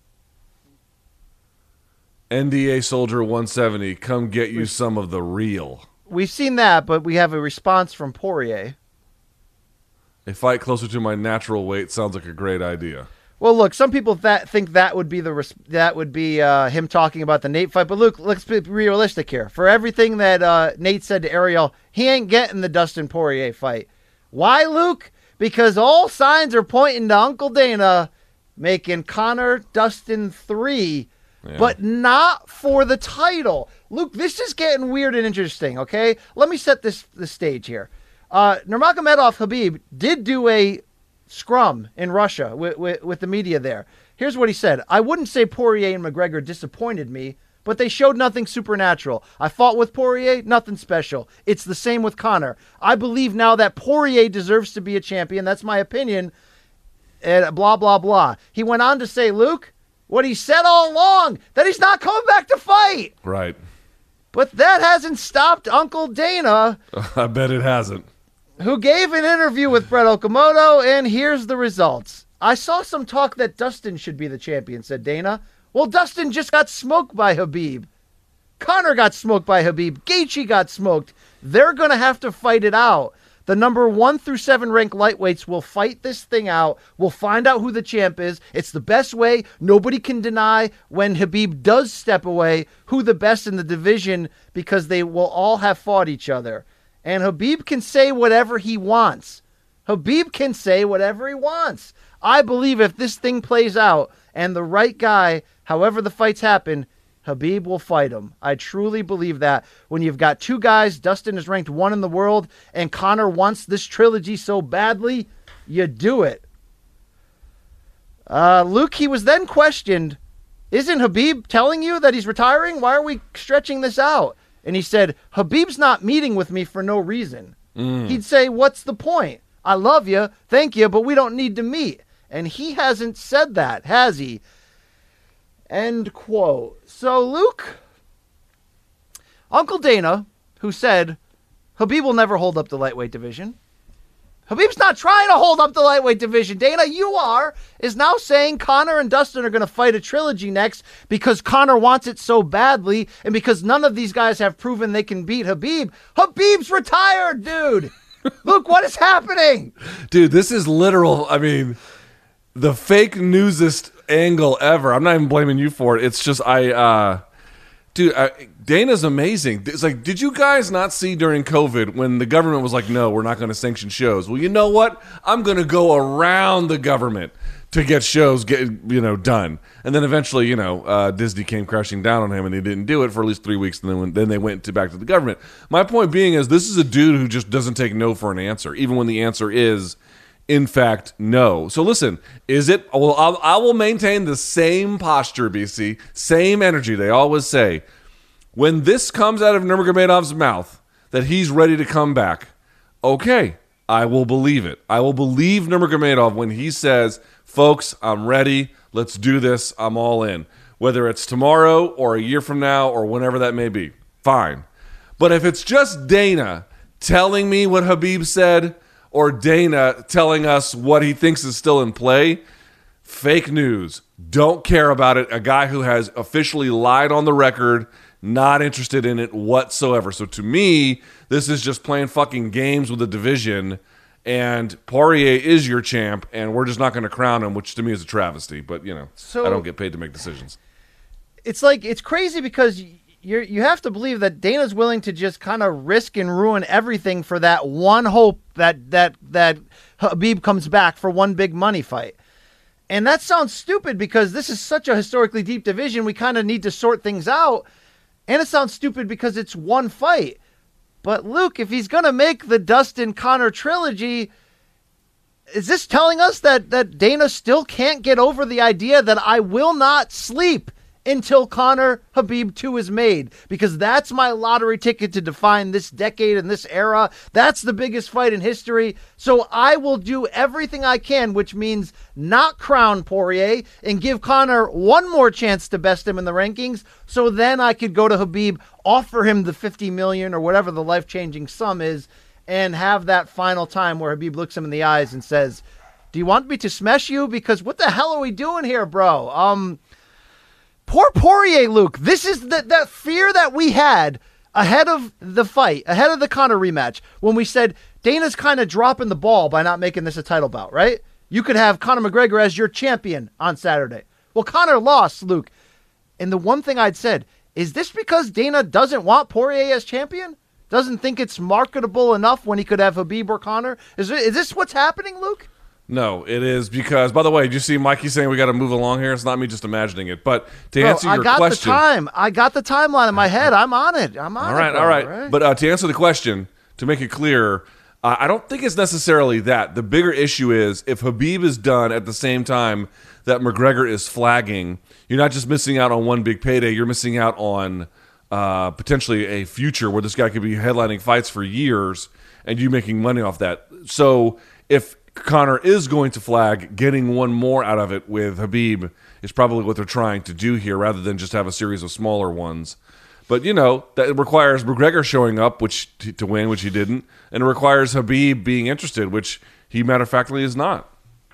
N D A Soldier one seventy, come get you some of the real. We've seen that, but we have a response from Poirier. A fight closer to my natural weight sounds like a great idea. Well, look, some people that think that would be the res- that would be uh, him talking about the Nate fight. But Luke, let's be realistic here. For everything that uh, Nate said to Ariel, he ain't getting the Dustin Poirier fight. Why, Luke? Because all signs are pointing to Uncle Dana making Conor Dustin three, yeah. but not for the title. Luke, this is getting weird and interesting, okay? Let me set this the stage here. Uh, Nurmagomedov Khabib did do a scrum in Russia with, with, with the media there. Here's what he said. I wouldn't say Poirier and McGregor disappointed me, but they showed nothing supernatural. I fought with Poirier, nothing special. It's the same with Conor. I believe now that Poirier deserves to be a champion. That's my opinion. And blah, blah, blah. He went on to say, Luke, what he said all along, that he's not coming back to fight. Right. But that hasn't stopped Uncle Dana. I bet it hasn't. Who gave an interview with Brett Okamoto, and here's the results. I saw some talk that Dustin should be the champion, said Dana. Well, Dustin just got smoked by Khabib. Conor got smoked by Khabib. Gaethje got smoked. They're going to have to fight it out. The number one through seven ranked lightweights will fight this thing out. We'll find out who the champ is. It's the best way. Nobody can deny when Khabib does step away who the best in the division because they will all have fought each other. And Khabib can say whatever he wants. Khabib can say whatever he wants. I believe if this thing plays out and the right guy, however the fights happen, Khabib will fight him. I truly believe that. When you've got two guys, Dustin is ranked one in the world, and Conor wants this trilogy so badly, you do it. Uh, Luke, he was then questioned, isn't Khabib telling you that he's retiring? Why are we stretching this out? And he said, Khabib's not meeting with me for no reason. Mm. He'd say, what's the point? I love you, thank you, but we don't need to meet. And he hasn't said that, has he? End quote. So, Luke, Uncle Dana, who said, Khabib will never hold up the lightweight division. Khabib's not trying to hold up the lightweight division. Dana, you are, is now saying Conor and Dustin are going to fight a trilogy next because Conor wants it so badly and because none of these guys have proven they can beat Khabib. Khabib's retired, dude. Luke, what is happening? Dude, this is literal, I mean, the fake newsist angle ever. I'm not even blaming you for it. It's just, I, uh, dude, I, Dana's amazing. It's like, did you guys not see during COVID when the government was like, no, we're not going to sanction shows? Well, you know what? I'm going to go around the government to get shows get you know done. And then eventually, you know, uh, Disney came crashing down on him, and he didn't do it for at least three weeks. And then when, then they went to back to the government. My point being is, this is a dude who just doesn't take no for an answer, even when the answer is, in fact, no. So listen, is it? Well, I'll, I will maintain the same posture, B C, same energy. They always say, when this comes out of Nurmagomedov's mouth, that he's ready to come back, okay, I will believe it. I will believe Nurmagomedov when he says, folks, I'm ready. Let's do this. I'm all in. Whether it's tomorrow or a year from now or whenever that may be, fine. But if it's just Dana telling me what Khabib said or Dana telling us what he thinks is still in play, fake news. Don't care about it. A guy who has officially lied on the record, not interested in it whatsoever. So to me, this is just playing fucking games with the division, and Poirier is your champ, and we're just not going to crown him, which to me is a travesty. But, you know, so, I don't get paid to make decisions. It's like, it's crazy because you're, you have to believe that Dana's willing to just kind of risk and ruin everything for that one hope that, that, that Khabib comes back for one big money fight. And that sounds stupid because this is such a historically deep division. We kind of need to sort things out. And it sounds stupid because it's one fight. But Luke, if he's going to make the Dustin Conor trilogy, is this telling us that, that Dana still can't get over the idea that I will not sleep until Conor Khabib two is made? Because that's my lottery ticket to define this decade and this era. That's the biggest fight in history. So I will do everything I can, which means not crown Poirier and give Conor one more chance to best him in the rankings. So then I could go to Khabib, offer him the fifty million dollars or whatever the life-changing sum is, and have that final time where Khabib looks him in the eyes and says, do you want me to smash you? Because what the hell are we doing here, bro? Um... Poor Poirier, Luke. This is the, that fear that we had ahead of the fight, ahead of the Conor rematch, when we said Dana's kind of dropping the ball by not making this a title bout, right? You could have Conor McGregor as your champion on Saturday. Well, Conor lost, Luke. And the one thing I'd said, is this because Dana doesn't want Poirier as champion? Doesn't think it's marketable enough when he could have Khabib or Conor? Is, it, is this what's happening, Luke? No, it is because, by the way, did you see Mikey saying we got to move along here? It's not me just imagining it. But to Bro, answer your I got question. the time. I got the timeline in my head. I'm on it. I'm on all right, it. Bro, all right, right? But uh, to answer the question, to make it clear, uh, I don't think it's necessarily that. The bigger issue is if Khabib is done at the same time that McGregor is flagging, you're not just missing out on one big payday, you're missing out on uh, potentially a future where this guy could be headlining fights for years and you making money off that. So if Conor is going to flag, getting one more out of it with Khabib is probably what they're trying to do here rather than just have a series of smaller ones. But, you know, that requires McGregor showing up which to win, which he didn't, and it requires Khabib being interested, which he matter of factly is not.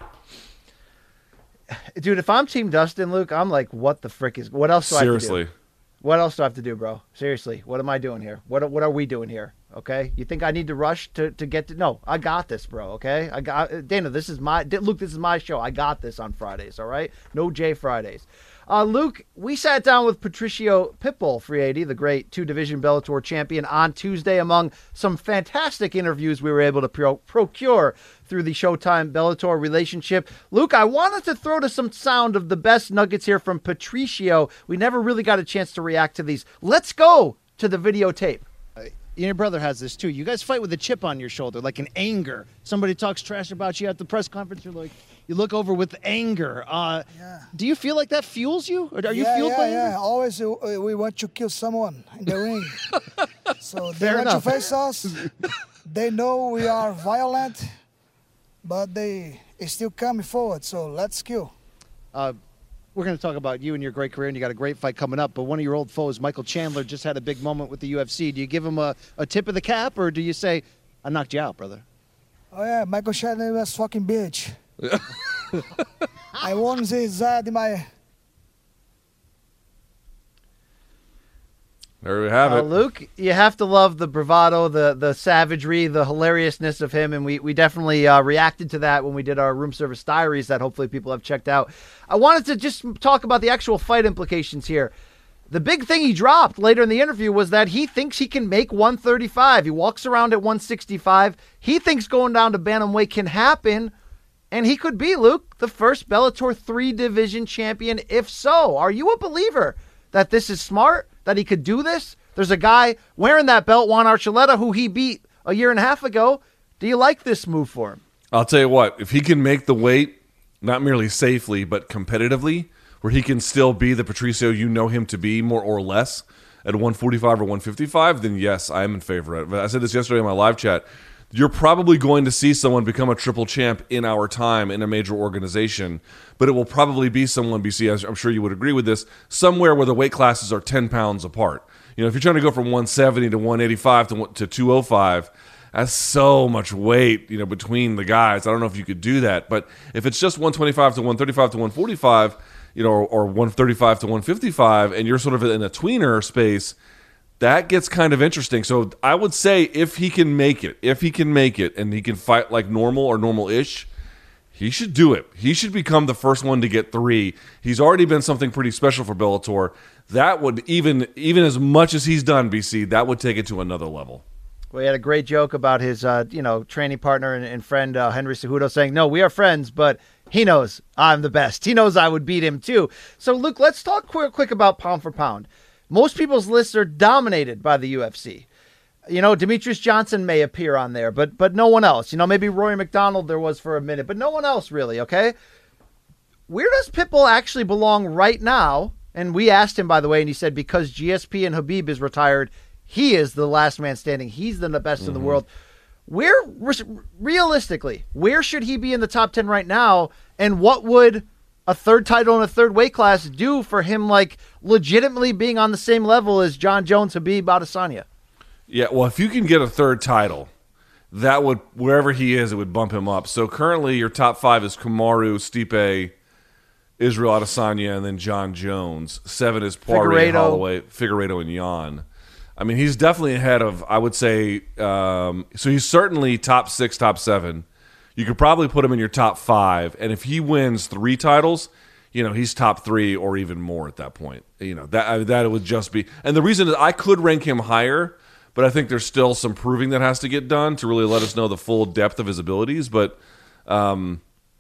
Dude, if I'm Team Dustin, Luke, I'm like, what the frick is, what else do Seriously. I have to do? What else do I have to do, bro? Seriously, what am I doing here? What what are we doing here? Okay, you think I need to rush to, to get to? No, I got this, bro. Okay, I got Dana. This is my Luke. This is my show. I got this on Fridays. All right, no J Fridays. Uh, Luke, we sat down with Patricio Pitbull, three eighty, the great two-division Bellator champion, on Tuesday. Among some fantastic interviews we were able to pro- procure through the Showtime Bellator relationship. Luke, I wanted to throw to some sound of the best nuggets here from Patricio. We never really got a chance to react to these. Let's go to the videotape. Your brother has this too. You guys fight with a chip on your shoulder, like an anger. Somebody talks trash about you at the press conference. You're like, you look over with anger. Uh, yeah. Do you feel like that fuels you? Or are you yeah, fueled yeah, by yeah. anger? Always uh, we want to kill someone in the ring. So they Fair want enough. to face us. They know we are violent, but they is still coming forward. So let's kill. Uh, We're going to talk about you and your great career, and you got a great fight coming up. But one of your old foes, Michael Chandler, just had a big moment with the U F C. Do you give him a, a tip of the cap, or do you say, I knocked you out, brother? Oh, yeah, Michael Chandler was fucking bitch. I won his head in my... There we have Uh, it. Luke, you have to love the bravado, the the savagery, the hilariousness of him, and we, we definitely uh, reacted to that when we did our room service diaries that hopefully people have checked out. I wanted to just talk about the actual fight implications here. The big thing he dropped later in the interview was that he thinks he can make one thirty-five. He walks around at one sixty-five. He thinks going down to bantamweight can happen, and he could be, Luke, the first Bellator three-division champion. If so, are you a believer that this is smart, that he could do this? There's a guy wearing that belt, Juan Archuleta, who he beat a year and a half ago. Do you like this move for him? I'll tell you what, if he can make the weight, not merely safely, but competitively, where he can still be the Patricio you know him to be, more or less, at one forty-five or one fifty-five, then yes, I am in favor of it. I said this yesterday in my live chat. You're probably going to see someone become a triple champ in our time in a major organization, but it will probably be someone, B C, I'm sure you would agree with this, somewhere where the weight classes are ten pounds apart. You know, if you're trying to go from one seventy to one eighty-five to, to two oh five, that's so much weight, you know, between the guys. I don't know if you could do that, but if it's just one twenty-five to one thirty-five to one forty-five, you know, or, or one thirty-five to one fifty-five, and you're sort of in a tweener space, that gets kind of interesting. So I would say if he can make it, if he can make it, and he can fight like normal or normal-ish, he should do it. He should become the first one to get three. He's already been something pretty special for Bellator. That would, even even as much as he's done, B C, that would take it to another level. Well, he had a great joke about his, uh, you know, training partner and, and friend uh, Henry Cejudo saying, no, we are friends, but he knows I'm the best. He knows I would beat him too. So, Luke, let's talk quick, quick about pound for pound. Most people's lists are dominated by the U F C. You know, Demetrius Johnson may appear on there, but but no one else. You know, maybe Rory McDonald there was for a minute, but no one else really, okay? Where does Pitbull actually belong right now? And we asked him, by the way, and he said because G S P and Khabib is retired, he is the last man standing. He's the best mm-hmm. in the world. Where, realistically, where should he be in the top ten right now? And what would a third title in a third weight class do for him, like, legitimately being on the same level as John Jones, Khabib, Adesanya? Yeah, well, if you can get a third title, that would, wherever he is, it would bump him up. So currently your top five is Kamaru, Stipe, Israel Adesanya, and then John Jones. Seven is Poirier, Figueiredo. Holloway, Figueiredo, and Yan. I mean, he's definitely ahead of, I would say, um, so he's certainly top six, top seven. You could probably put him in your top five, and if he wins three titles, you know, he's top three or even more at that point. You know, that that would just be, and the reason is I could rank him higher, but I think there's still some proving that has to get done to really let us know the full depth of his abilities. But um,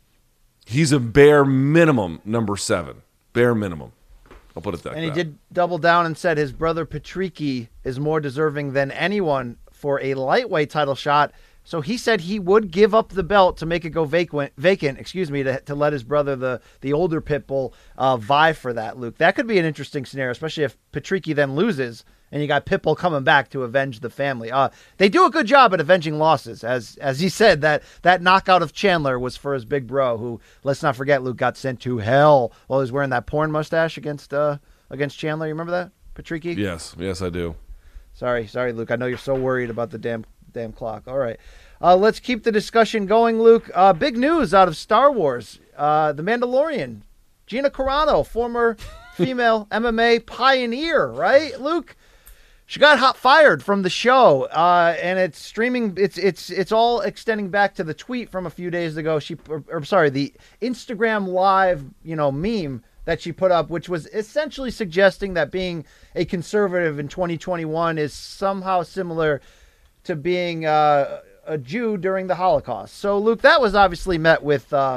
he's a bare minimum number seven, bare minimum. I'll put it that way. And he did double down and said his brother Patricky is more deserving than anyone for a lightweight title shot. So he said he would give up the belt to make it go vacant, vacant excuse me, to, to let his brother, the the older Pitbull, uh, vie for that, Luke. That could be an interesting scenario, especially if Patricky then loses and you got Pitbull coming back to avenge the family. Uh, they do a good job at avenging losses. As as he said, that, that knockout of Chandler was for his big bro, who, let's not forget, Luke, got sent to hell while he was wearing that porn mustache against uh, against Chandler. You remember that, Patricky? Yes, yes, I do. Sorry, sorry, Luke. I know you're so worried about the damn damn clock. All right. Uh, let's keep the discussion going, Luke. Uh, big news out of Star Wars. Uh, the Mandalorian. Gina Carano, former female M M A pioneer, right, Luke? She got hot fired from the show, uh, and it's streaming. It's it's it's all extending back to the tweet from a few days ago. She, or, or sorry, the Instagram live, you know, meme that she put up, which was essentially suggesting that being a conservative in twenty twenty-one is somehow similar to being uh, a Jew during the Holocaust. So, Luke, that was obviously met with uh,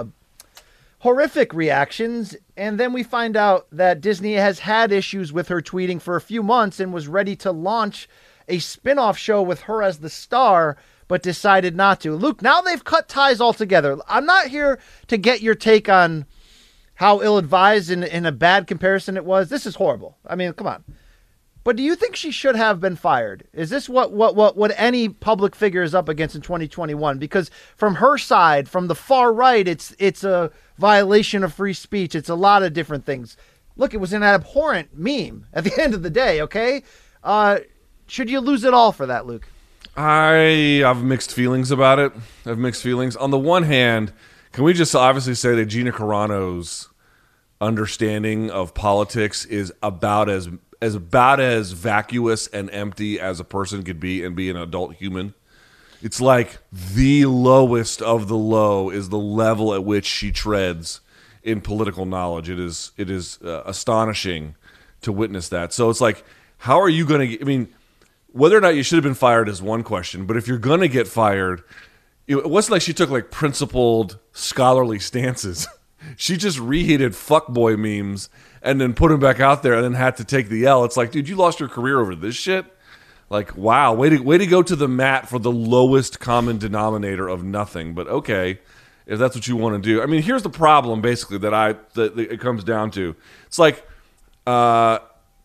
horrific reactions. And then we find out that Disney has had issues with her tweeting for a few months and was ready to launch a spin-off show with her as the star, but decided not to. Luke, now they've cut ties altogether. I'm not here to get your take on how ill-advised and in a bad comparison it was. This is horrible. I mean, come on. But do you think she should have been fired? Is this what what what what any public figure is up against in twenty twenty-one? Because from her side, from the far right, it's it's a violation of free speech. It's a lot of different things. Look, it was an abhorrent meme at the end of the day, okay? Uh, should you lose it all for that, Luke? I have mixed feelings about it. I have mixed feelings. On the one hand, can we just obviously say that Gina Carano's understanding of politics is about as as about as vacuous and empty as a person could be and be an adult human. It's like the lowest of the low is the level at which she treads in political knowledge. It is it is uh, astonishing to witness that. So it's like, how are you going to, I mean, whether or not you should have been fired is one question, but if you're going to get fired, it wasn't like she took like principled scholarly stances. She just reheated fuckboy memes and then put them back out there and then had to take the L. It's like, dude, you lost your career over this shit? Like, wow, way to, way to go to the mat for the lowest common denominator of nothing. But okay, if that's what you want to do. I mean, here's the problem, basically, that I that, that it comes down to. It's like uh,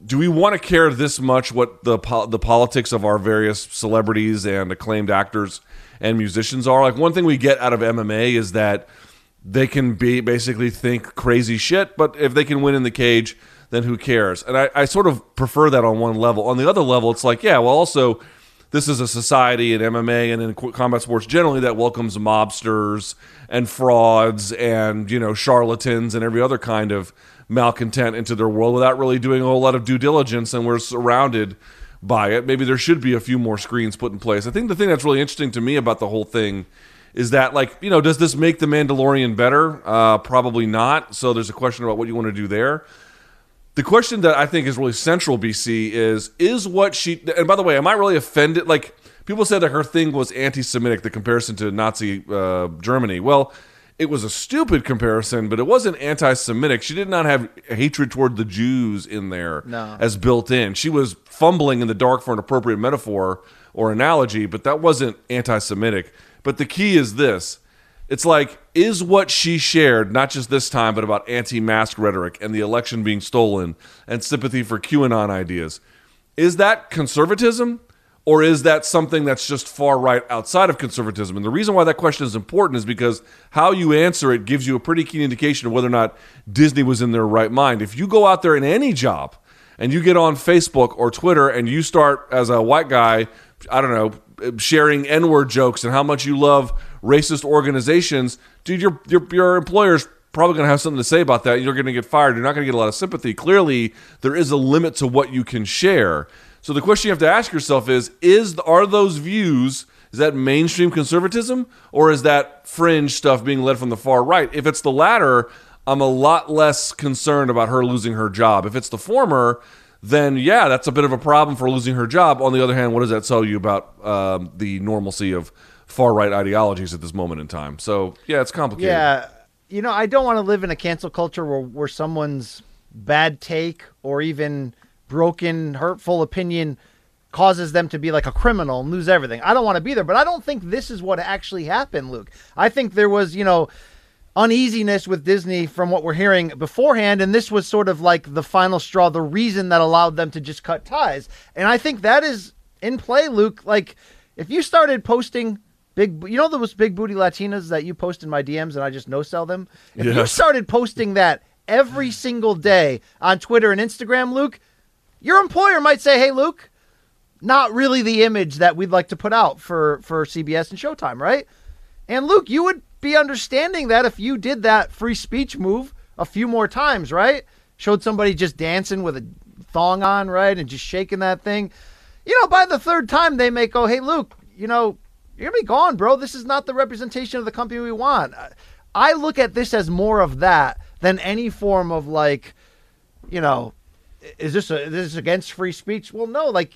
do we want to care this much what the po- the politics of our various celebrities and acclaimed actors and musicians are? Like, one thing we get out of M M A is that they can be basically think crazy shit, but if they can win in the cage, then who cares? And I, I sort of prefer that on one level. On the other level, it's like, yeah, well, also, this is a society in M M A and in combat sports generally that welcomes mobsters and frauds and, you know, charlatans and every other kind of malcontent into their world without really doing a whole lot of due diligence, and we're surrounded by it. Maybe there should be a few more screens put in place. I think the thing that's really interesting to me about the whole thing is that, like, you know, does this make The Mandalorian better? Uh, probably not. So there's a question about what you want to do there. The question that I think is really central, B C, is, is what she... And by the way, am I really offended? Like, people said that her thing was anti-Semitic, the comparison to Nazi uh, Germany. Well, it was a stupid comparison, but it wasn't anti-Semitic. She did not have hatred toward the Jews in there No. as built in. She was fumbling in the dark for an appropriate metaphor or analogy, but that wasn't anti-Semitic. But the key is this. It's like, is what she shared, not just this time, but about anti-mask rhetoric and the election being stolen and sympathy for QAnon ideas, is that conservatism, or is that something that's just far right outside of conservatism? And the reason why that question is important is because how you answer it gives you a pretty keen indication of whether or not Disney was in their right mind. If you go out there in any job and you get on Facebook or Twitter and you start as a white guy, I don't know, sharing N-word jokes and how much you love racist organizations, dude, your your, your employer's probably going to have something to say about that. You're going to get fired. You're not going to get a lot of sympathy. Clearly, there is a limit to what you can share. So the question you have to ask yourself is, is are those views, is that mainstream conservatism, or is that fringe stuff being led from the far right? If it's the latter, I'm a lot less concerned about her losing her job. If it's the former, then yeah, that's a bit of a problem for losing her job. On the other hand, what does that tell you about um, the normalcy of far-right ideologies at this moment in time? So yeah, it's complicated. Yeah, you know, I don't want to live in a cancel culture where, where someone's bad take or even broken, hurtful opinion causes them to be like a criminal and lose everything. I don't want to be there, but I don't think this is what actually happened, Luke. I think there was, you know, uneasiness with Disney from what we're hearing beforehand, and this was sort of like the final straw, the reason that allowed them to just cut ties. And I think that is in play, Luke. Like, if you started posting big, you know those big booty Latinas that you post in my D Ms and I just no-sell them? If Yes. you started posting that every single day on Twitter and Instagram, Luke, your employer might say, hey, Luke, not really the image that we'd like to put out for, for C B S and Showtime, right? And Luke, you would be understanding that if you did that free speech move a few more times, right? Showed somebody just dancing with a thong on, right? And just shaking that thing. You know, by the third time, they may go, hey, Luke, you know, you're going to be gone, bro. This is not the representation of the company we want. I look at this as more of that than any form of like, you know, is this, a, is this against free speech? Well, no, like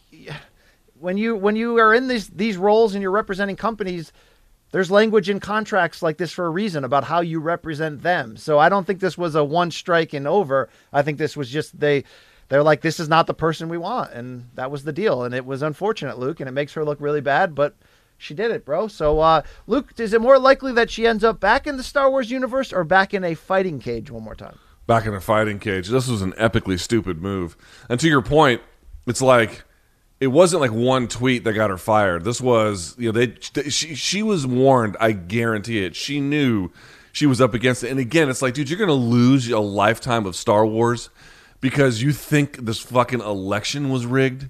when you, when you are in these, these roles and you're representing companies, there's language in contracts like this for a reason about how you represent them. So I don't think this was a one strike and over. I think this was just they they're like, this is not the person we want. And that was the deal. And it was unfortunate, Luke, and it makes her look really bad, but she did it, bro. So uh, Luke, is it more likely that she ends up back in the Star Wars universe or back in a fighting cage one more time? Back in a fighting cage. This was an epically stupid move. And to your point, it's like, it wasn't like one tweet that got her fired. This was, you know, they, they she she was warned. I guarantee it. She knew she was up against it. And again, it's like, dude, you're gonna lose a lifetime of Star Wars because you think this fucking election was rigged.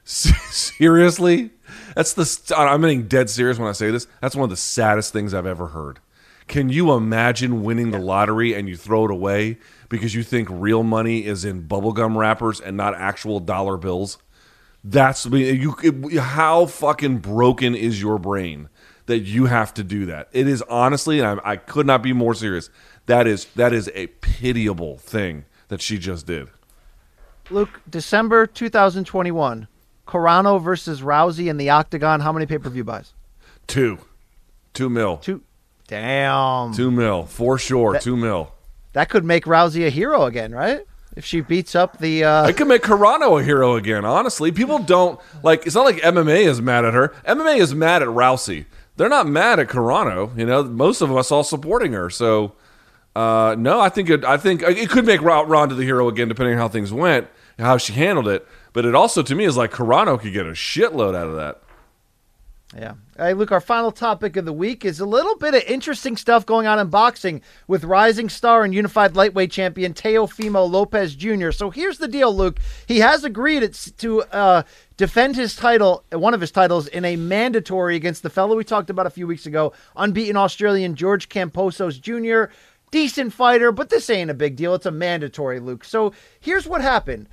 Seriously, that's the. I'm being dead serious when I say this. That's one of the saddest things I've ever heard. Can you imagine winning the lottery and you throw it away because you think real money is in bubblegum wrappers and not actual dollar bills? That's you. It, how fucking broken is your brain that you have to do that? It is honestly, and I, I could not be more serious. That is that is a pitiable thing that she just did. Luke, December two thousand twenty-one, Carano versus Rousey in the Octagon. How many pay-per-view buys? Two, two mil. Two. Damn. Two mil for sure. That, two mil. That could make Rousey a hero again, right? If she beats up the... Uh... It could make Carano a hero again, honestly. People don't... like. It's not like M M A is mad at her. M M A is mad at Rousey. They're not mad at Carano. You know, most of us all supporting her. So, uh, no, I think it, I think it could make Ronda the hero again, depending on how things went. how she handled it. But it also, to me, is like Carano could get a shitload out of that. Yeah. Hey, Luke, our final topic of the week is a little bit of interesting stuff going on in boxing with rising star and unified lightweight champion Teofimo Lopez Junior So here's the deal, Luke. He has agreed to uh, defend his title, one of his titles, in a mandatory against the fellow we talked about a few weeks ago, unbeaten Australian George Kambosos Junior Decent fighter, but this ain't a big deal. It's a mandatory, Luke. So here's what happened.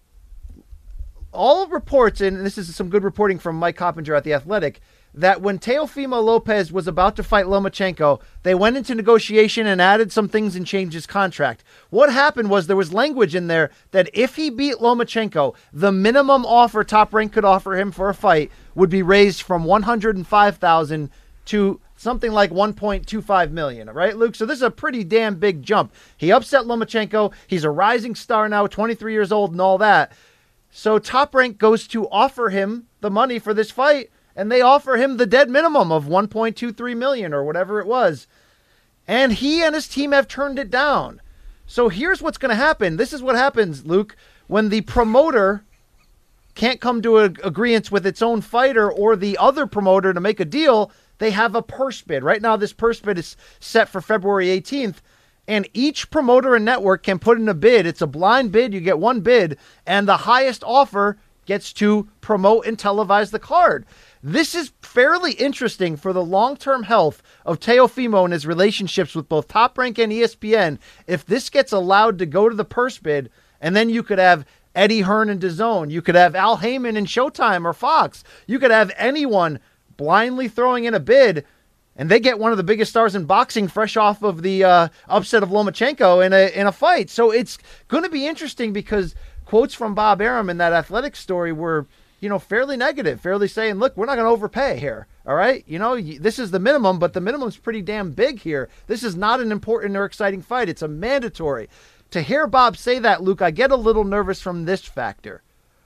All reports, and this is some good reporting from Mike Coppinger at The Athletic, that when Teofimo Lopez was about to fight Lomachenko, they went into negotiation and added some things and changed his contract. What happened was there was language in there that if he beat Lomachenko, the minimum offer Top Rank could offer him for a fight would be raised from one hundred five thousand dollars to something like one point two five million dollars, right, Luke? So this is a pretty damn big jump. He upset Lomachenko. He's a rising star now, twenty-three years old and all that. So Top Rank goes to offer him the money for this fight, and they offer him the dead minimum of one point two three million dollars or whatever it was. And he and his team have turned it down. So here's what's going to happen. This is what happens, Luke, when the promoter can't come to an agreement with its own fighter or the other promoter to make a deal. They have a purse bid. Right now, this purse bid is set for February eighteenth. And each promoter and network can put in a bid. It's a blind bid. You get one bid, and the highest offer gets to promote and televise the card. This is fairly interesting for the long-term health of Teofimo and his relationships with both Top Rank and E S P N. If this gets allowed to go to the purse bid, and then you could have Eddie Hearn and DAZN, you could have Al Heyman and Showtime or Fox, you could have anyone blindly throwing in a bid, and they get one of the biggest stars in boxing fresh off of the uh, upset of Lomachenko in a in a fight. So it's going to be interesting because quotes from Bob Arum in that Athletic story were, you know, fairly negative, fairly saying, look, we're not going to overpay here. All right. You know, this is the minimum, but the minimum's pretty damn big here. This is not an important or exciting fight. It's a mandatory. To hear Bob say that, Luke, I get a little nervous from this factor.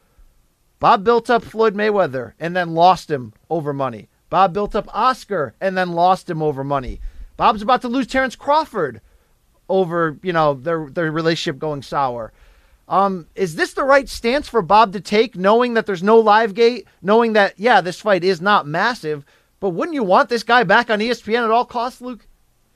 Bob built up Floyd Mayweather and then lost him over money. Bob built up Oscar and then lost him over money. Bob's about to lose Terrence Crawford over, you know, their their relationship going sour. Um, is this the right stance for Bob to take, knowing that there's no live gate, knowing that, yeah, this fight is not massive, but wouldn't you want this guy back on E S P N at all costs, Luke?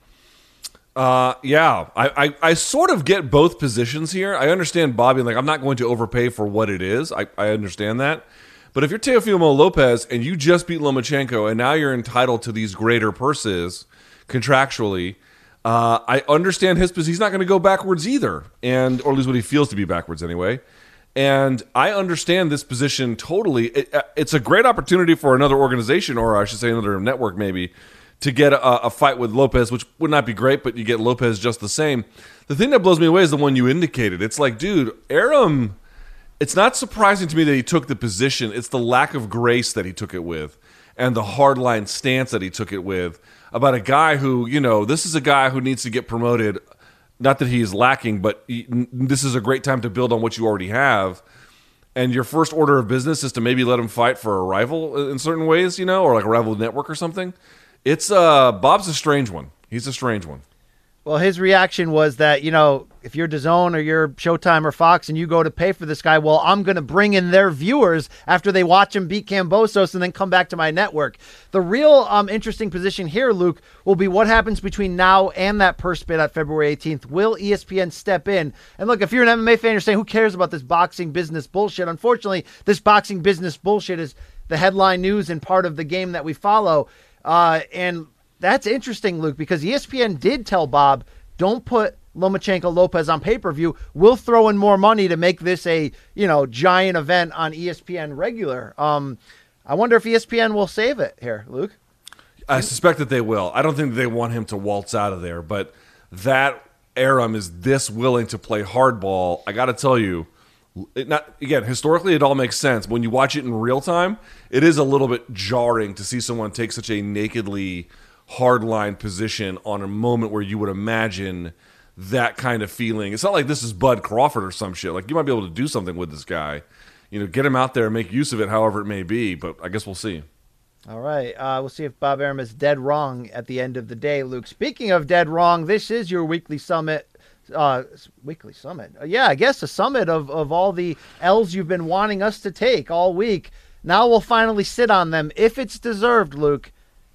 Uh, yeah, I, I, I sort of get both positions here. I understand Bobby, like, I'm not going to overpay for what it is. I, I understand that. But if you're Teofimo Lopez and you just beat Lomachenko and now you're entitled to these greater purses contractually, uh, I understand his position. He's not going to go backwards either, and or at least what he feels to be backwards anyway. And I understand this position totally. It, it's a great opportunity for another organization, or I should say another network maybe, to get a, a fight with Lopez, which would not be great, but you get Lopez just the same. The thing that blows me away is the one you indicated. It's like, dude, Arum... It's not surprising to me that he took the position. It's the lack of grace that he took it with and the hardline stance that he took it with about a guy who, you know, this is a guy who needs to get promoted. Not that he is lacking, but he, this is a great time to build on what you already have. And your first order of business is to maybe let him fight for a rival in certain ways, you know, or like a rival network or something. It's uh, Bob's a strange one. He's a strange one. Well, his reaction was that, you know, if you're DAZN or you're Showtime or Fox and you go to pay for this guy, well, I'm going to bring in their viewers after they watch him beat Kambosos and then come back to my network. The real um, interesting position here, Luke, will be what happens between now and that purse bid at February eighteenth. Will E S P N step in? And look, if you're an M M A fan, you're saying, who cares about this boxing business bullshit? Unfortunately, this boxing business bullshit is the headline news and part of the game that we follow. Uh, and that's interesting, Luke, because E S P N did tell Bob, don't put Lomachenko Lopez on pay-per-view. We'll throw in more money to make this a, you know, giant event on E S P N regular. Um, I wonder if E S P N will save it here, Luke. I suspect that they will. I don't think they want him to waltz out of there, but that Arum is this willing to play hardball. I got to tell you, it not again, historically it all makes sense. When you watch it in real time, it is a little bit jarring to see someone take such a nakedly hardline position on a moment where you would imagine that kind of feeling. It's not like this is Bud Crawford or some shit. Like, you might be able to do something with this guy. You know, get him out there and make use of it however it may be, but I guess we'll see. All right. Uh, we'll see if Bob Arum is dead wrong at the end of the day, Luke. Speaking of dead wrong, this is your weekly summit Uh, weekly summit. Uh, yeah, I guess a summit of, of all the L's you've been wanting us to take all week. Now we'll finally sit on them if it's deserved, Luke.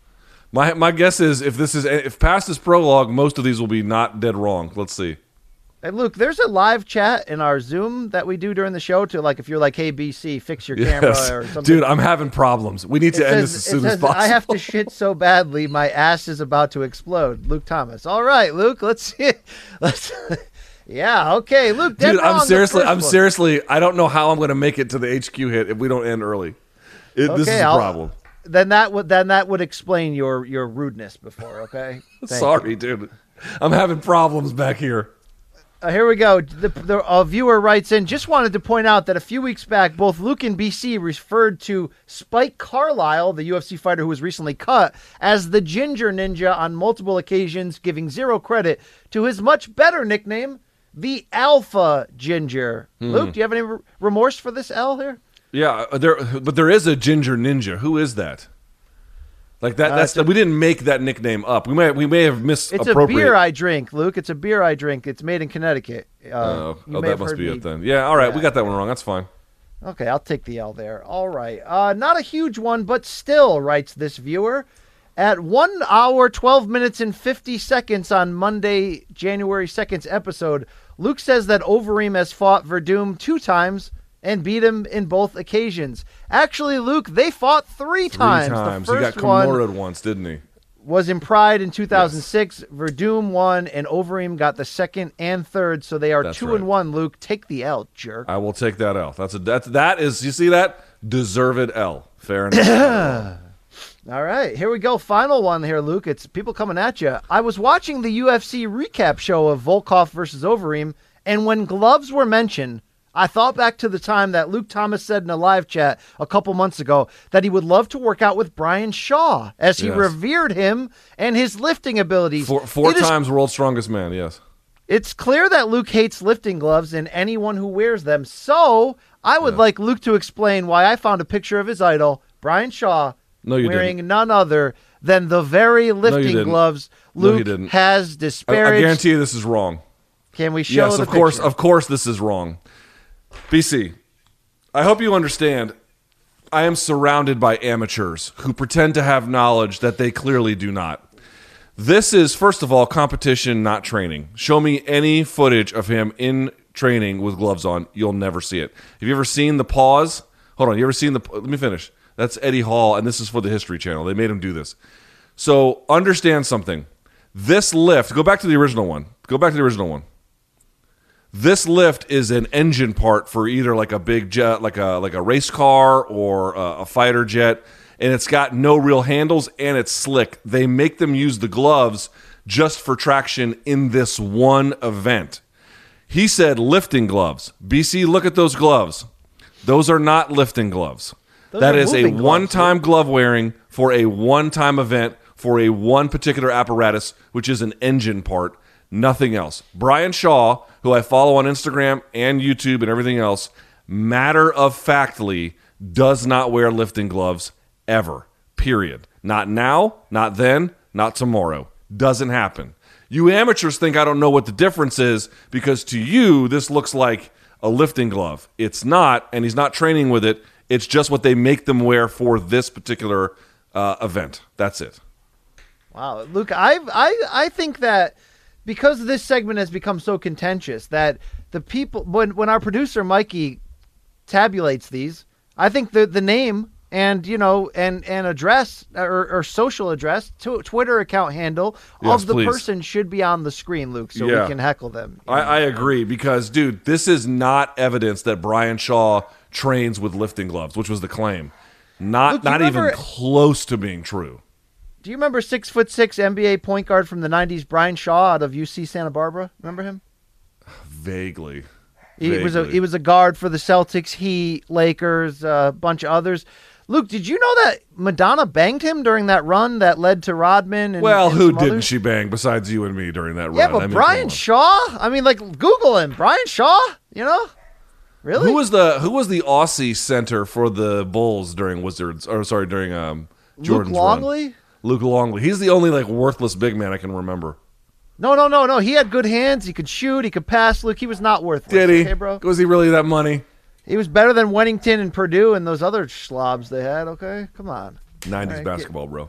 My my guess is if this is if past this prologue, most of these will be not dead wrong. Let's see. Hey, Luke, there's a live chat in our Zoom that we do during the show to, like, if you're like, hey, B C, fix your camera Yes. or something. Dude, I'm having problems. We need to It end says- this as it soon as says, possible. I have to shit so badly, my ass is about to explode. Luke Thomas. All right, Luke, let's see. Let's. Yeah, okay, Luke. Dead Dude, wrong I'm the seriously, first I'm one. seriously, I don't know how I'm going to make it to the H Q hit if we don't end early. It, this Okay, is a I'll- problem. Then that would then that would explain your your rudeness before. Okay. Thank Sorry, you. dude. I'm having problems back here. Uh, here we go. The, the a viewer writes in, just wanted to point out that a few weeks back, both Luke and B C referred to Spike Carlisle, the U F C fighter who was recently cut, as the Ginger Ninja on multiple occasions, giving zero credit to his much better nickname, the Alpha Ginger. Hmm. Luke, do you have any re- remorse for this L here? Yeah, there, but there is a Ginger Ninja. Who is that? Like that? Uh, that's it's a- we didn't make that nickname up. We may we may have It's a misappropriated. beer I drink, Luke. It's a beer I drink. It's made in Connecticut. Uh, oh, you oh may that have must heard be me- it then. Yeah, all right, Yeah. we got that one wrong. That's fine. Okay, I'll take the L there. All right. Uh, not a huge one, but still, writes this viewer. At one hour, twelve minutes, and fifty seconds on Monday, January second's episode, Luke says that Overeem has fought Verdum two times and beat him in both occasions. Actually, Luke, they fought three, Three times. times. The He got first one Kimura once, didn't he? was in Pride in two thousand six. Verdum won, and Overeem got the second and third, so they are That's two right. and one. Luke, take the L, jerk. I will take that L. That's a that's that is you see that deserved L. Fair enough. All right, here we go. Final one here, Luke. It's people coming at you. I was watching the U F C recap show of Volkov versus Overeem, and when gloves were mentioned, I thought back to the time that Luke Thomas said in a live chat a couple months ago that he would love to work out with Brian Shaw, as he Yes. revered him and his lifting abilities. Four, four It is- times world's strongest man. Yes. It's clear that Luke hates lifting gloves and anyone who wears them. So I would Yeah. like Luke to explain why I found a picture of his idol, Brian Shaw, No, you wearing didn't. none other than the very lifting didn't. gloves No, he Luke didn't. has I, I disparaged. guarantee you this is wrong. Can we show Yes, the of course, picture? of course, this is wrong. B C, I hope you understand. I am surrounded by amateurs who pretend to have knowledge that they clearly do not. This is, first of all, competition, not training. Show me any footage of him in training with gloves on. You'll never see it. Have you ever seen the pause? Hold on. You ever seen the? Let me finish. That's Eddie Hall, and this is for the History Channel. They made him do this. So understand something. This lift. Go back to the original one. Go back to the original one. This lift is an engine part for either like a big jet, like a like a race car or a, a fighter jet, and it's got no real handles and it's slick. They make them use the gloves just for traction in this one event. He said lifting gloves. B C, look at those gloves. Those are not lifting gloves. Those That are is a moving gloves, one-time glove wearing for a one-time event for a one particular apparatus, which is an engine part. Nothing else. Brian Shaw, who I follow on Instagram and YouTube and everything else, matter of factly does not wear lifting gloves ever. Period. Not now, not then, not tomorrow. Doesn't happen. You amateurs think I don't know what the difference is because to you, this looks like a lifting glove. It's not, and he's not training with it. It's just what they make them wear for this particular uh, event. That's it. Wow, Luke, I I I think that because this segment has become so contentious that the people when when our producer Mikey tabulates these, I think the the name and you know and and address or, or social address, to, Twitter account handle Yes, of the please. person should be on the screen, Luke, so Yeah. we can heckle them. I, I agree because, dude, this is not evidence that Brian Shaw trains with lifting gloves, which was the claim. Not Luke, do you not even remember- close to being true. Do you remember six foot six N B A point guard from the nineties, Brian Shaw out of U C Santa Barbara? Remember him? Vaguely. He was a Vaguely. he was a guard for the Celtics, Heat, Lakers, a bunch of others. Luke, did you know that Madonna banged him during that run that led to Rodman? And, Well, and who some didn't others? she bang besides you and me during that Yeah, run? but I mean, Brian come on. Shaw. I mean, like Google him, Brian Shaw. You know, really? Who was the Who was the Aussie center for the Bulls during Wizards? Or sorry, during um, Jordan's Luke Longley? run? Luke Longley. He's the only like worthless big man I can remember. No, no, no, no. He had good hands. He could shoot. He could pass. Luke, he was not worthless. Did he? Okay, bro? Was he really that money? He was better than Wennington and Purdue and those other slobs they had, okay? Come on. nineties right, basketball, bro.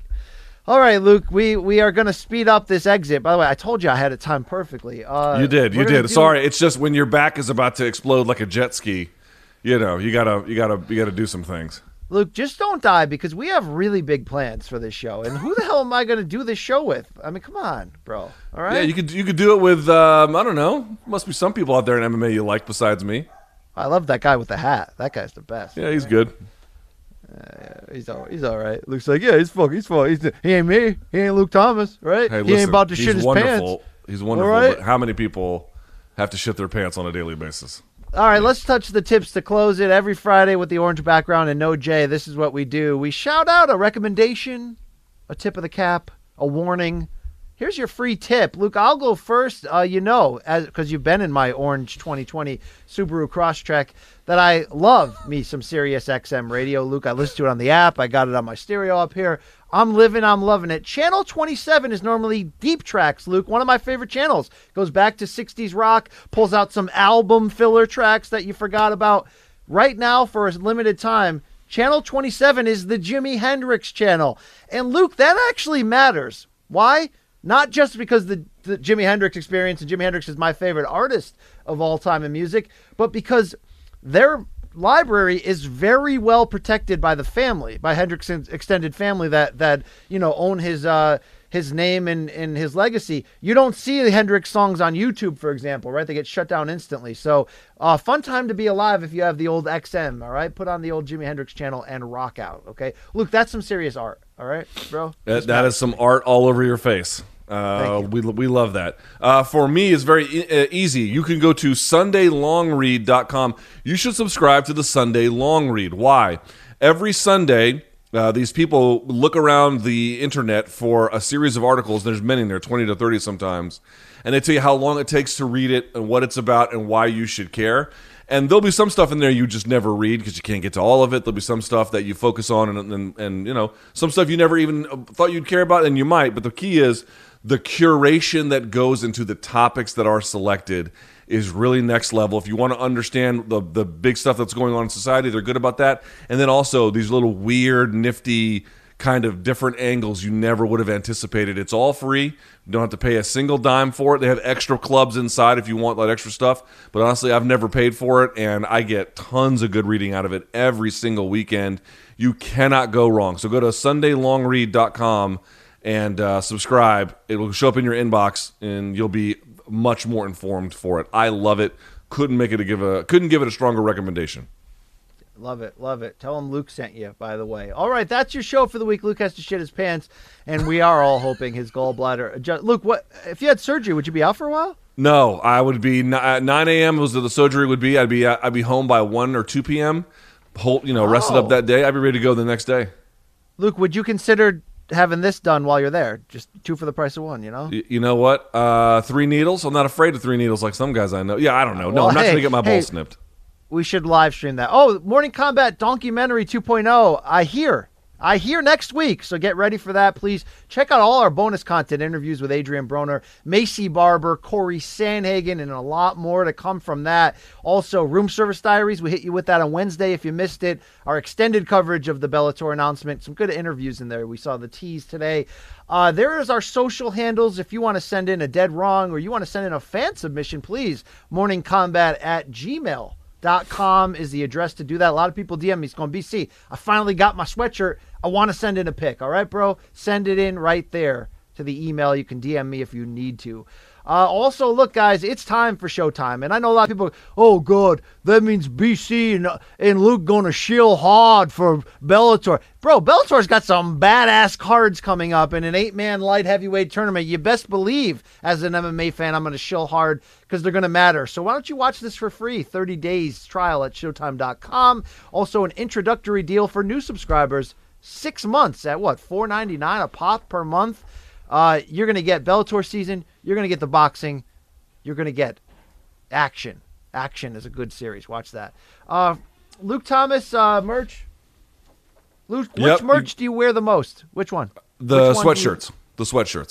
All right, Luke, we, we are going to speed up this exit. By the way, I told you I had it timed perfectly. Uh, You did. You did. do- Sorry. It's just when your back is about to explode like a jet ski, you know, you gotta, you gotta, you gotta do some things. Luke, just don't die because we have really big plans for this show. And who the hell am I going to do this show with? I mean, come on, bro. All right? Yeah, you could, you could do it with, um, I don't know. Must be some people out there in M M A you like besides me. I love that guy with the hat. That guy's the best. Yeah, he's good. Uh, yeah, he's all he's all right. Luke's like, yeah, he's fuck, he's fuck. He's he ain't me. He ain't Luke Thomas, right? Hey, he listen, ain't about to he's shit his wonderful. pants. He's wonderful. All right? But how many people have to shit their pants on a daily basis? All right, let's touch the tips to close it. Every Friday with the orange background and no J, this is what we do. We shout out a recommendation, a tip of the cap, a warning. Here's your free tip. Luke, I'll go first. Uh, you know, because you've been in my orange twenty twenty Subaru Crosstrek, that I love me some Sirius X M radio. Luke, I listen to it on the app. I got it on my stereo up here. I'm living, I'm loving it. Channel twenty-seven is normally Deep Tracks, Luke, one of my favorite channels. Goes back to sixties rock, pulls out some album filler tracks that you forgot about. Right now, for a limited time, Channel twenty-seven is the Jimi Hendrix channel. And Luke, that actually matters. Why? Not just because the, the Jimi Hendrix experience, and Jimi Hendrix is my favorite artist of all time in music, but because their library is very well protected by the family, by Hendrix's extended family that that you know own his uh, his name and, and his legacy. You don't see the Hendrix songs on YouTube, for example, right? They get shut down instantly. So, uh, fun time to be alive if you have the old X M. All right, put on the old Jimi Hendrix channel and rock out. Okay, Luke, that's some serious art. All right, bro. That, that is some art all over your face. Uh, we we love that. Uh, for me, it's very e- easy. You can go to sunday long read dot com. You should subscribe to the Sunday Long Read. Why? Every Sunday, uh, these people look around the internet for a series of articles. There's many in there, twenty to thirty sometimes. And they tell you how long it takes to read it and what it's about and why you should care. And there'll be some stuff in there you just never read because you can't get to all of it. There'll be some stuff that you focus on and, and, and you know, some stuff you never even thought you'd care about, and you might. But the key is the curation that goes into the topics that are selected is really next level. If you want to understand the the big stuff that's going on in society, they're good about that. And then also these little weird, nifty, kind of different angles you never would have anticipated. It's all free. You don't have to pay a single dime for it. They have extra clubs inside if you want that extra stuff. But honestly, I've never paid for it, and I get tons of good reading out of it every single weekend. You cannot go wrong. So go to sunday long read dot com and uh, subscribe. It will show up in your inbox, and you'll be much more informed for it. I love it. Couldn't make it a give a couldn't give it a stronger recommendation. Love it, love it. Tell him Luke sent you, by the way. All right, that's your show for the week. Luke has to shit his pants, and we are all hoping his gallbladder adjust. Luke, what if you had surgery? Would you be out for a while? No, I would be nine a.m. was the surgery would be. I'd be I'd be home by one or two p.m. Whole, you know, rested Oh. up that day. I'd be ready to go the next day. Luke, would you consider having this done while you're there? Just two for the price of one, you know? Y- You know what? Uh, three needles. I'm not afraid of three needles like some guys I know. Yeah, I don't know. No, Well, I'm not hey, going to get my hey, balls snipped. We should live stream that. Oh, Morning Combat Documentary two point oh. I hear. I hear next week, so get ready for that. Please check out all our bonus content, interviews with Adrian Broner, Macy Barber, Corey Sanhagen, and a lot more to come from that. Also, Room Service Diaries, we hit you with that on Wednesday if you missed it. Our extended coverage of the Bellator announcement. Some good interviews in there. We saw the tease today. Uh, there is our social handles. If you want to send in a dead wrong or you want to send in a fan submission, please, morningcombat at gmail dot com is the address to do that. A lot of people D M me. It's going, B C, I finally got my sweatshirt. I want to send in a pic. All right, bro? Send it in right there to the email. You can D M me if you need to. Uh, also, look, guys, it's time for Showtime. And I know a lot of people go, oh, God, that means B C and, and Luke going to shill hard for Bellator. Bro, Bellator's got some badass cards coming up in an eight-man light heavyweight tournament. You best believe, as an M M A fan, I'm going to shill hard because they're going to matter. So why don't you watch this for free? thirty days trial at showtime dot com. Also, an introductory deal for new subscribers. Six months at what? four ninety-nine a pop per month. Uh, you're going to get Bellator season. You're going to get the boxing. You're going to get action. Action is a good series. Watch that. Uh, Luke Thomas uh, merch. Luke, which Yep. merch do you wear the most? Which one? The Which one do you- sweatshirts. The sweatshirts.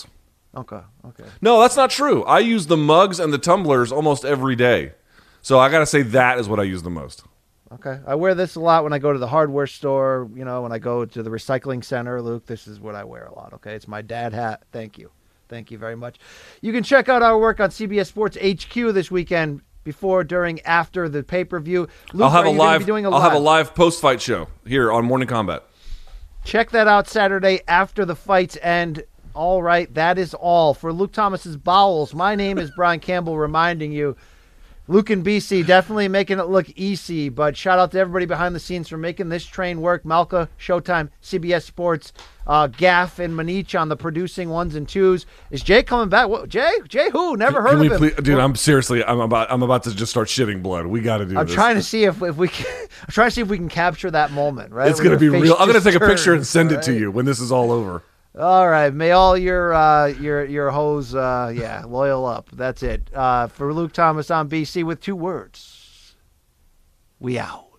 Okay, okay. No, that's not true. I use the mugs and the tumblers almost every day. So I got to say that is what I use the most. Okay. I wear this a lot when I go to the hardware store, you know, when I go to the recycling center. Luke, this is what I wear a lot, okay? It's my dad hat. Thank you. Thank you very much. You can check out our work on C B S Sports H Q this weekend, before, during, after the pay-per-view. Luke, I'll have are a you gonna live be doing a I'll live? have a live post-fight show here on Morning Combat. Check that out Saturday after the fights end. All right, that is all. For Luke Thomas's Bowels, my name is Brian Campbell, reminding you, Luke and B C definitely making it look easy, but shout out to everybody behind the scenes for making this train work. Malka, Showtime, C B S Sports, uh, Gaff, and Manich on the producing ones and twos. Is Jay coming back? What, Jay? Jay who? Never heard Can of we him. please, dude, I'm seriously, I'm about, I'm about to just start shitting blood. We got to do I'm this. trying to see if, if we can. I'm trying to see if we can capture that moment. Right? It's When going to your be face real. I'm going to just take a picture and turns, send it right? to you when this is all over. All right. May all your uh, your your hoes, uh, yeah, loyal up. That's it. Uh, for Luke Thomas on B C with two words. We out.